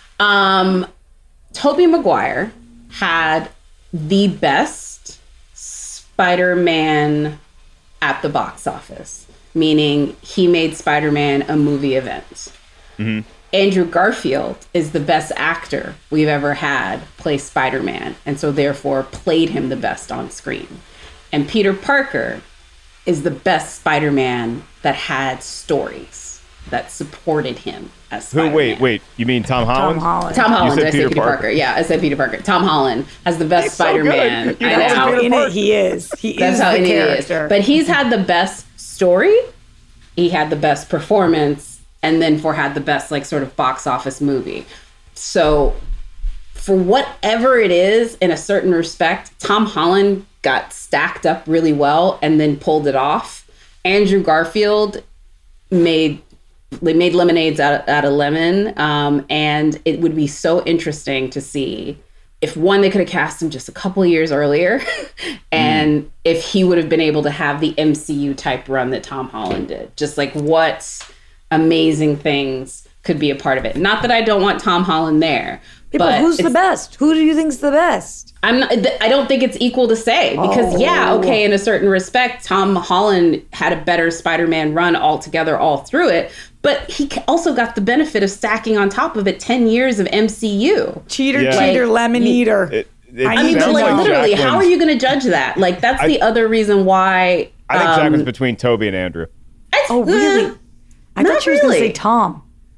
Tobey Maguire had the best Spider-Man at the box office, meaning he made Spider-Man a movie event. Mm-hmm. Andrew Garfield is the best actor we've ever had play Spider-Man, and so therefore played him the best on screen. And Peter Parker is the best Spider-Man that had stories that supported him as Spider-Man. Wait, you mean Tom Holland? Tom Holland. I said Peter Parker. Yeah, I said Peter Parker. Tom Holland has the best Spider-Man. So that's how in it he is. That's how in it he is. But he's had the best story. He had the best performance. And then had the best sort of box office movie. So for whatever it is, in a certain respect, Tom Holland got stacked up really well and then pulled it off. Andrew Garfield made lemonades out of lemon. And it would be so interesting to see if, one, they could have cast him just a couple of years earlier and if he would have been able to have the MCU type run that Tom Holland did. Just what amazing things could be a part of it. Not that I don't want Tom Holland there. But who's the best? Who do you think's the best? I don't think it's equal to say because in a certain respect, Tom Holland had a better Spider-Man run altogether all through it, but he also got the benefit of stacking on top of it 10 years of MCU. Cheater, lemon eater. Literally, how are you going to judge that? That's the other reason why. I think Jacqueline's between Tobey and Andrew. Really? I thought she was going to say Tom.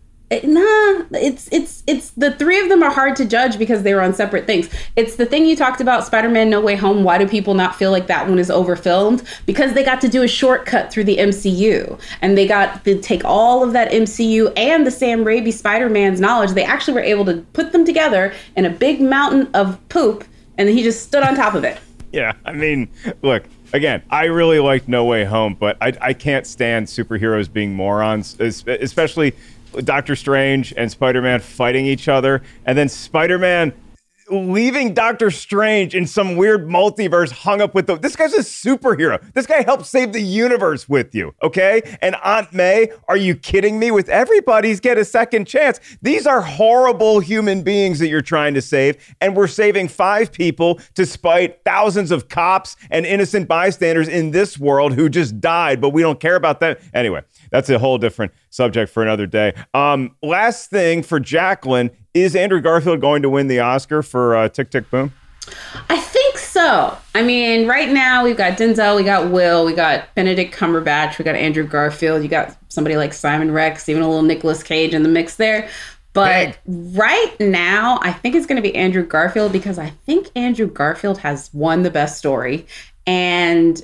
It's the three of them are hard to judge because they were on separate things. It's the thing you talked about, Spider-Man No Way Home. Why do people not feel like that one is overfilmed? Because they got to do a shortcut through the MCU, and they got to take all of that MCU and the Sam Raimi Spider-Man's knowledge. They actually were able to put them together in a big mountain of poop, and he just stood on top of it. Yeah, I mean, look. Again, I really liked No Way Home, but I can't stand superheroes being morons, especially Doctor Strange and Spider-Man fighting each other, and then Spider-Man leaving Doctor Strange in some weird multiverse hung up with this guy's a superhero. This guy helped save the universe with you, okay? And Aunt May, are you kidding me? With everybody's get a second chance. These are horrible human beings that you're trying to save, and we're saving 5 people to spite thousands of cops and innocent bystanders in this world who just died, but we don't care about them. Anyway, that's a whole different subject for another day. Last thing for Jacqueline, is Andrew Garfield going to win the Oscar for Tick, Tick, Boom? I think so. I mean, right now we've got Denzel, we got Will, we got Benedict Cumberbatch, we got Andrew Garfield, you got somebody like Simon Rex, even a little Nicolas Cage in the mix there. But right now, I think it's going to be Andrew Garfield because I think Andrew Garfield has, 1, the best story, and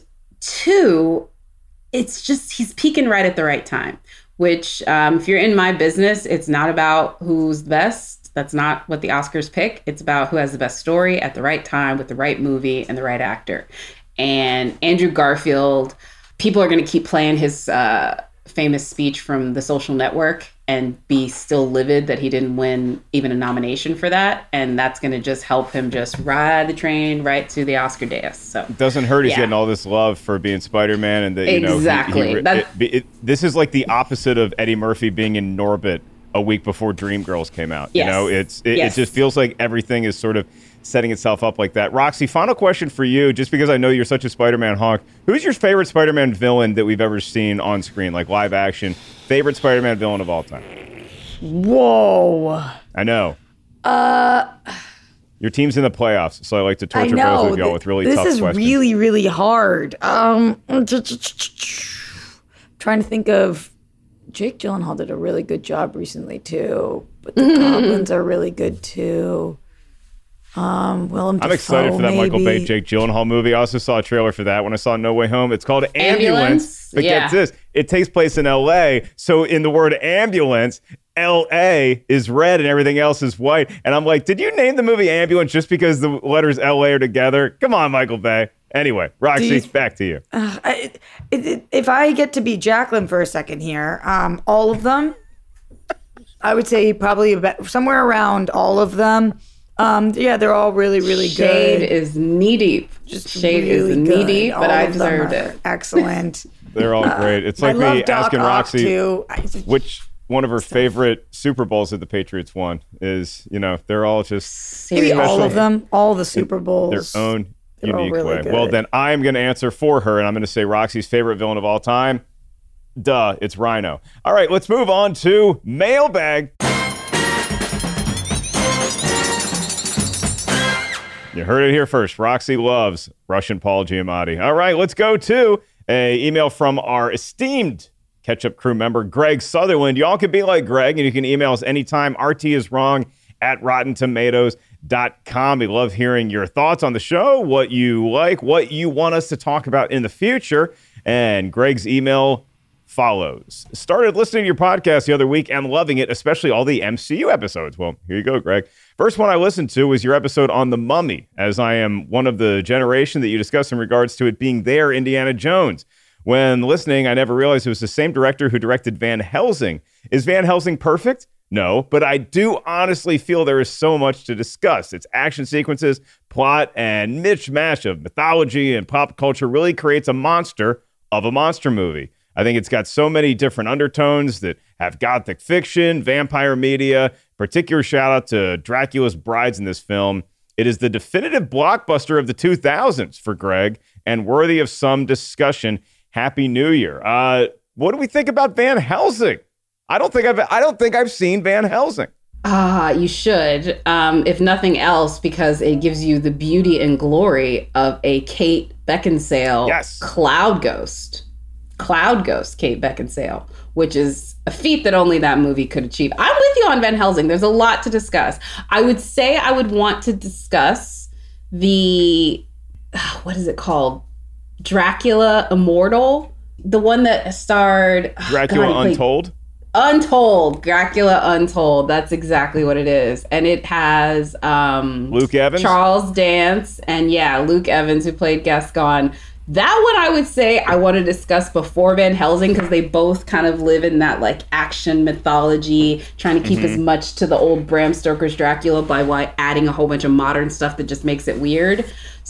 2, it's just he's peaking right at the right time, which if you're in my business, it's not about who's the best. That's not what the Oscars pick. It's about who has the best story at the right time with the right movie and the right actor. And Andrew Garfield, people are going to keep playing his famous speech from The Social Network and be still livid that he didn't win even a nomination for that. And that's going to just help him just ride the train right to the Oscar dais. So it doesn't hurt he's getting all this love for being Spider-Man. And that, you know, this is like the opposite of Eddie Murphy being in Norbit a week before Dreamgirls came out. Yes. You know, it just feels like everything is sort of setting itself up like that. Roxy, final question for you, just because I know you're such a Spider-Man honk. Who's your favorite Spider-Man villain that we've ever seen on screen, like live action? Favorite Spider-Man villain of all time? Whoa. I know. Your team's in the playoffs, so I like to torture both of y'all with really tough questions. This is really, really hard. Trying to think of... Jake Gyllenhaal did a really good job recently too, but the Goblins are really good too. Willem Dafoe, I'm excited for that Michael Bay Jake Gyllenhaal movie. I also saw a trailer for that when I saw No Way Home. It's called Ambulance. But get this, it takes place in L.A. So in the word ambulance, L.A. is red and everything else is white. And I'm like, did you name the movie Ambulance just because the letters L.A. are together? Come on, Michael Bay. Anyway, Roxy, back to you. If I get to be Jacqueline for a second here, all of them, I would say probably about somewhere around all of them, Yeah, they're all really, really good. Shade is knee deep. Shade really is knee deep, but I deserved it. Excellent. They're all great. It's like me asking Roxy too. which one of her favorite Super Bowls that the Patriots won is. They're all just maybe all of them, all the Super Bowls, their own they're unique really way. good. Well, then I'm going to answer for her, and I'm going to say Roxy's favorite villain of all time. Duh, it's Rhino. All right, let's move on to mailbag. You heard it here first. Roxy loves Russian Paul Giamatti. All right, let's go to an email from our esteemed Ketchup crew member, Greg Sutherland. Y'all can be like Greg, and you can email us anytime. RTisWrong@RottenTomatoes.com. We love hearing your thoughts on the show, what you like, what you want us to talk about in the future. And Greg's email follows. Started listening to your podcast the other week and loving it, especially all the MCU episodes. Well, here you go, Greg. First one I listened to was your episode on The Mummy, as I am one of the generation that you discussed in regards to it being their Indiana Jones. When listening, I never realized it was the same director who directed Van Helsing. Is Van Helsing perfect? No, but I do honestly feel there is so much to discuss. Its action sequences, plot, and mishmash of mythology and pop culture really creates a monster of a monster movie. I think it's got so many different undertones that have gothic fiction, vampire media. Particular shout out to Dracula's Brides in this film. It is the definitive blockbuster of the 2000s for Greg and worthy of some discussion. Happy New Year. What do we think about Van Helsing? I don't think I've seen Van Helsing. You should, if nothing else, because it gives you the beauty and glory of a Kate Beckinsale Cloud Ghost Kate Beckinsale, which is a feat that only that movie could achieve. I'm with you on Van Helsing. There's a lot to discuss. I would say I would want to discuss the, what is it called? Dracula Immortal, the one that starred Dracula Untold. Dracula Untold. That's exactly what it is, and it has Luke Evans, Charles Dance, and Luke Evans, who played Gaston. That one I would say I want to discuss before Van Helsing, because they both kind of live in that like action mythology, trying to keep as much to the old Bram Stoker's Dracula by adding a whole bunch of modern stuff that just makes it weird.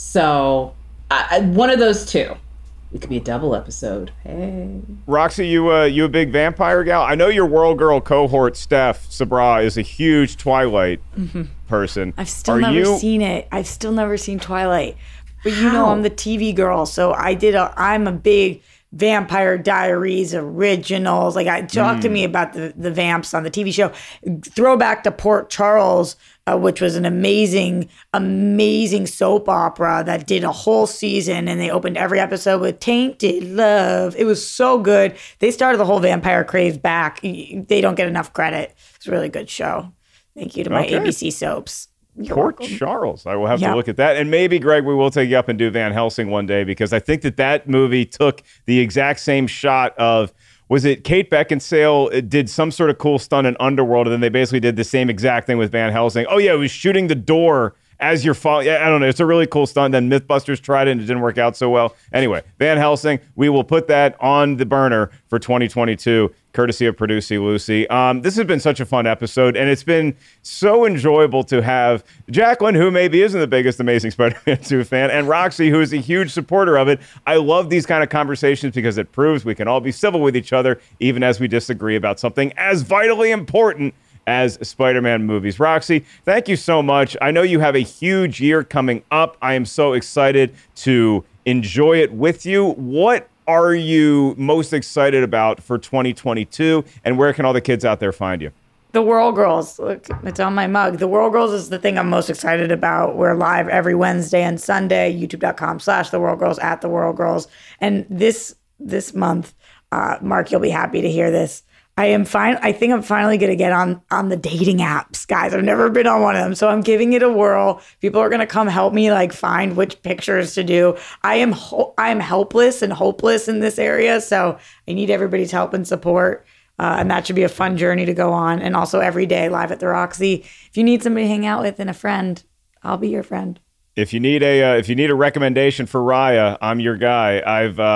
So one of those two. It could be a double episode. Hey, Roxy, you a big vampire gal? I know your World Girl cohort, Steph Sabra, is a huge Twilight person. I've still never seen it. I've still never seen Twilight. But I'm the TV girl, so I'm a big Vampire Diaries originals. Like, talk to me about the vamps on the TV show. Throwback to Port Charles, which was an amazing, amazing soap opera that did a whole season, and they opened every episode with Tainted Love. It was so good. They started the whole vampire craze back. They don't get enough credit. It's a really good show. Thank you to my ABC soaps. Port Charles. I will have to look at that. And maybe, Greg, we will take you up and do Van Helsing one day, because I think that movie took the exact same shot of, was it Kate Beckinsale did some sort of cool stunt in Underworld, and then they basically did the same exact thing with Van Helsing. Oh, yeah, it was shooting the door as you're falling. Yeah, I don't know. It's a really cool stunt. Then Mythbusters tried it, and it didn't work out so well. Anyway, Van Helsing, we will put that on the burner for 2022. Courtesy of Producer Lucy. This has been such a fun episode, and it's been so enjoyable to have Jacqueline, who maybe isn't the biggest Amazing Spider-Man 2 fan, and Roxy, who is a huge supporter of it. I love these kind of conversations because it proves we can all be civil with each other, even as we disagree about something as vitally important as Spider-Man movies. Roxy, thank you so much. I know you have a huge year coming up. I am so excited to enjoy it with you. What are you most excited about for 2022, and where can all the kids out there find you? The World Girls. Look, it's on my mug. The World Girls is the thing I'm most excited about. We're live every Wednesday and Sunday, youtube.com/The World Girls, @The World Girls. And this month, Mark, you'll be happy to hear this. I think I'm finally going to get on the dating apps, guys. I've never been on one of them, so I'm giving it a whirl. People are going to come help me find which pictures to do. I am helpless and hopeless in this area, so I need everybody's help and support. And that should be a fun journey to go on. And also every day live at the Roxy. If you need somebody to hang out with and a friend, I'll be your friend. If you need a recommendation for Raya, I'm your guy.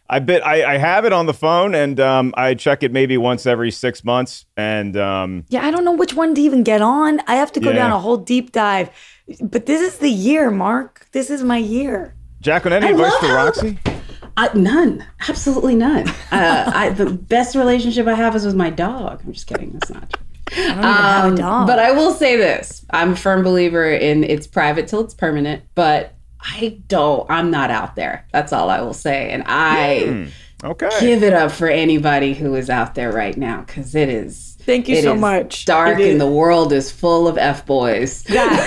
I have it on the phone, and I check it maybe once every 6 months. And yeah, I don't know which one to even get on. I have to go down a whole deep dive. But this is the year, Mark. This is my year. Jacqueline, any advice for Roxy? None. Absolutely none. The best relationship I have is with my dog. I'm just kidding. That's not true. I don't even have a dog. But I will say this. I'm a firm believer in it's private till it's permanent, but I'm not out there. That's all I will say. And I give it up for anybody who is out there right now, because it is. Thank you so much. Dark and the world is full of F-boys.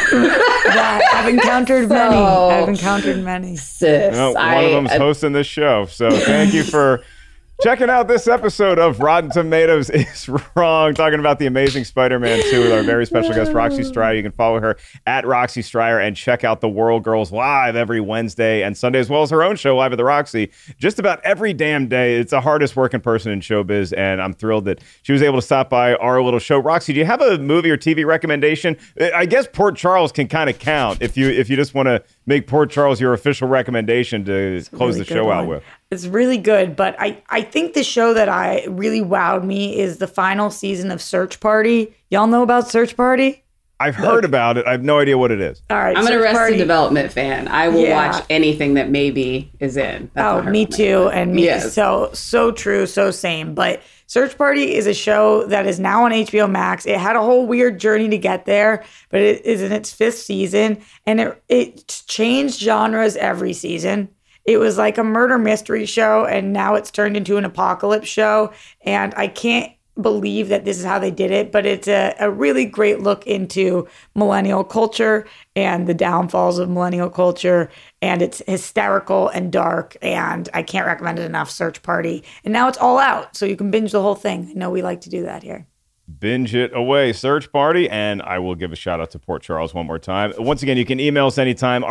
That I've encountered many. I've encountered many. Sis, one of them's hosting this show. So thank you for checking out this episode of Rotten Tomatoes is Wrong, talking about The Amazing Spider-Man 2 with our very special guest, Roxy Striar. You can follow her at Roxy Striar and check out The World Girls live every Wednesday and Sunday, as well as her own show, Live at the Roxy, just about every damn day. It's the hardest working person in showbiz, and I'm thrilled that she was able to stop by our little show. Roxy, do you have a movie or TV recommendation? I guess Port Charles can kind of count if you just want to make Port Charles your official recommendation to close the show out with. It's really good, but I think the show that really wowed me is the final season of Search Party. Y'all know about Search Party? I've heard about it. I have no idea what it is. All right, I'm an Arrested Development fan. I will watch anything that maybe is in. That's me too, and me so true, so same. But Search Party is a show that is now on HBO Max. It had a whole weird journey to get there, but it is in its 5th season, and it's changed genres every season. It was like a murder mystery show, and now it's turned into an apocalypse show. And I can't believe that this is how they did it, but it's a really great look into millennial culture and the downfalls of millennial culture. And it's hysterical and dark, and I can't recommend it enough. Search Party. And now it's all out, so you can binge the whole thing. I know we like to do that here. Binge it away, Search Party. And I will give a shout out to Port Charles one more time. Once again, you can email us anytime,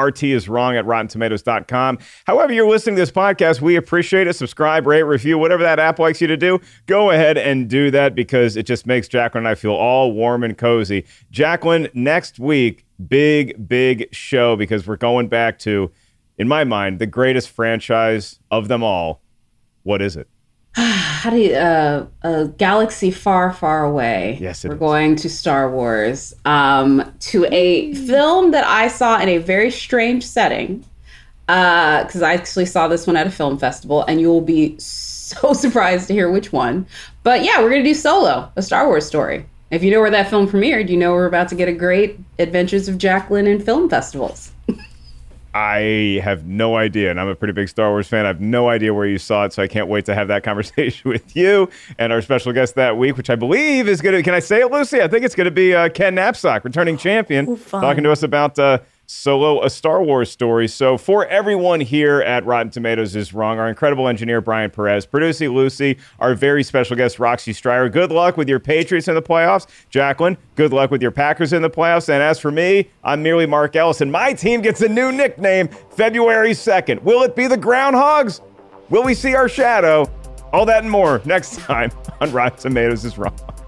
rtiswrong@rottentomatoes.com. However you're listening to this podcast, we appreciate it. Subscribe, rate, review, whatever that app likes you to do. Go ahead and do that, because it just makes Jacqueline and I feel all warm and cozy. Jacqueline, next week, big show, because we're going back to, in my mind, the greatest franchise of them all. What is it? How do you, a galaxy far, far away. Yes, we're going to Star Wars, to a film that I saw in a very strange setting, because I actually saw this one at a film festival, and you will be so surprised to hear which one. But yeah, we're going to do Solo, a Star Wars story. If you know where that film premiered, you know we're about to get a great Adventures of Jacqueline in film festivals. I have no idea, and I'm a pretty big Star Wars fan. I have no idea where you saw it, so I can't wait to have that conversation with you and our special guest that week, which I believe is going to, can I say it, Lucy? I think it's going to be Ken Knapsack, returning champion, talking to us about Solo, a Star Wars story. So for everyone here at Rotten Tomatoes is Wrong, our incredible engineer, Brian Perez, producer Lucy, our very special guest, Roxy Striar. Good luck with your Patriots in the playoffs. Jacqueline, good luck with your Packers in the playoffs. And as for me, I'm merely Mark Ellis, and my team gets a new nickname February 2nd. Will it be the Groundhogs? Will we see our shadow? All that and more next time on Rotten Tomatoes is Wrong.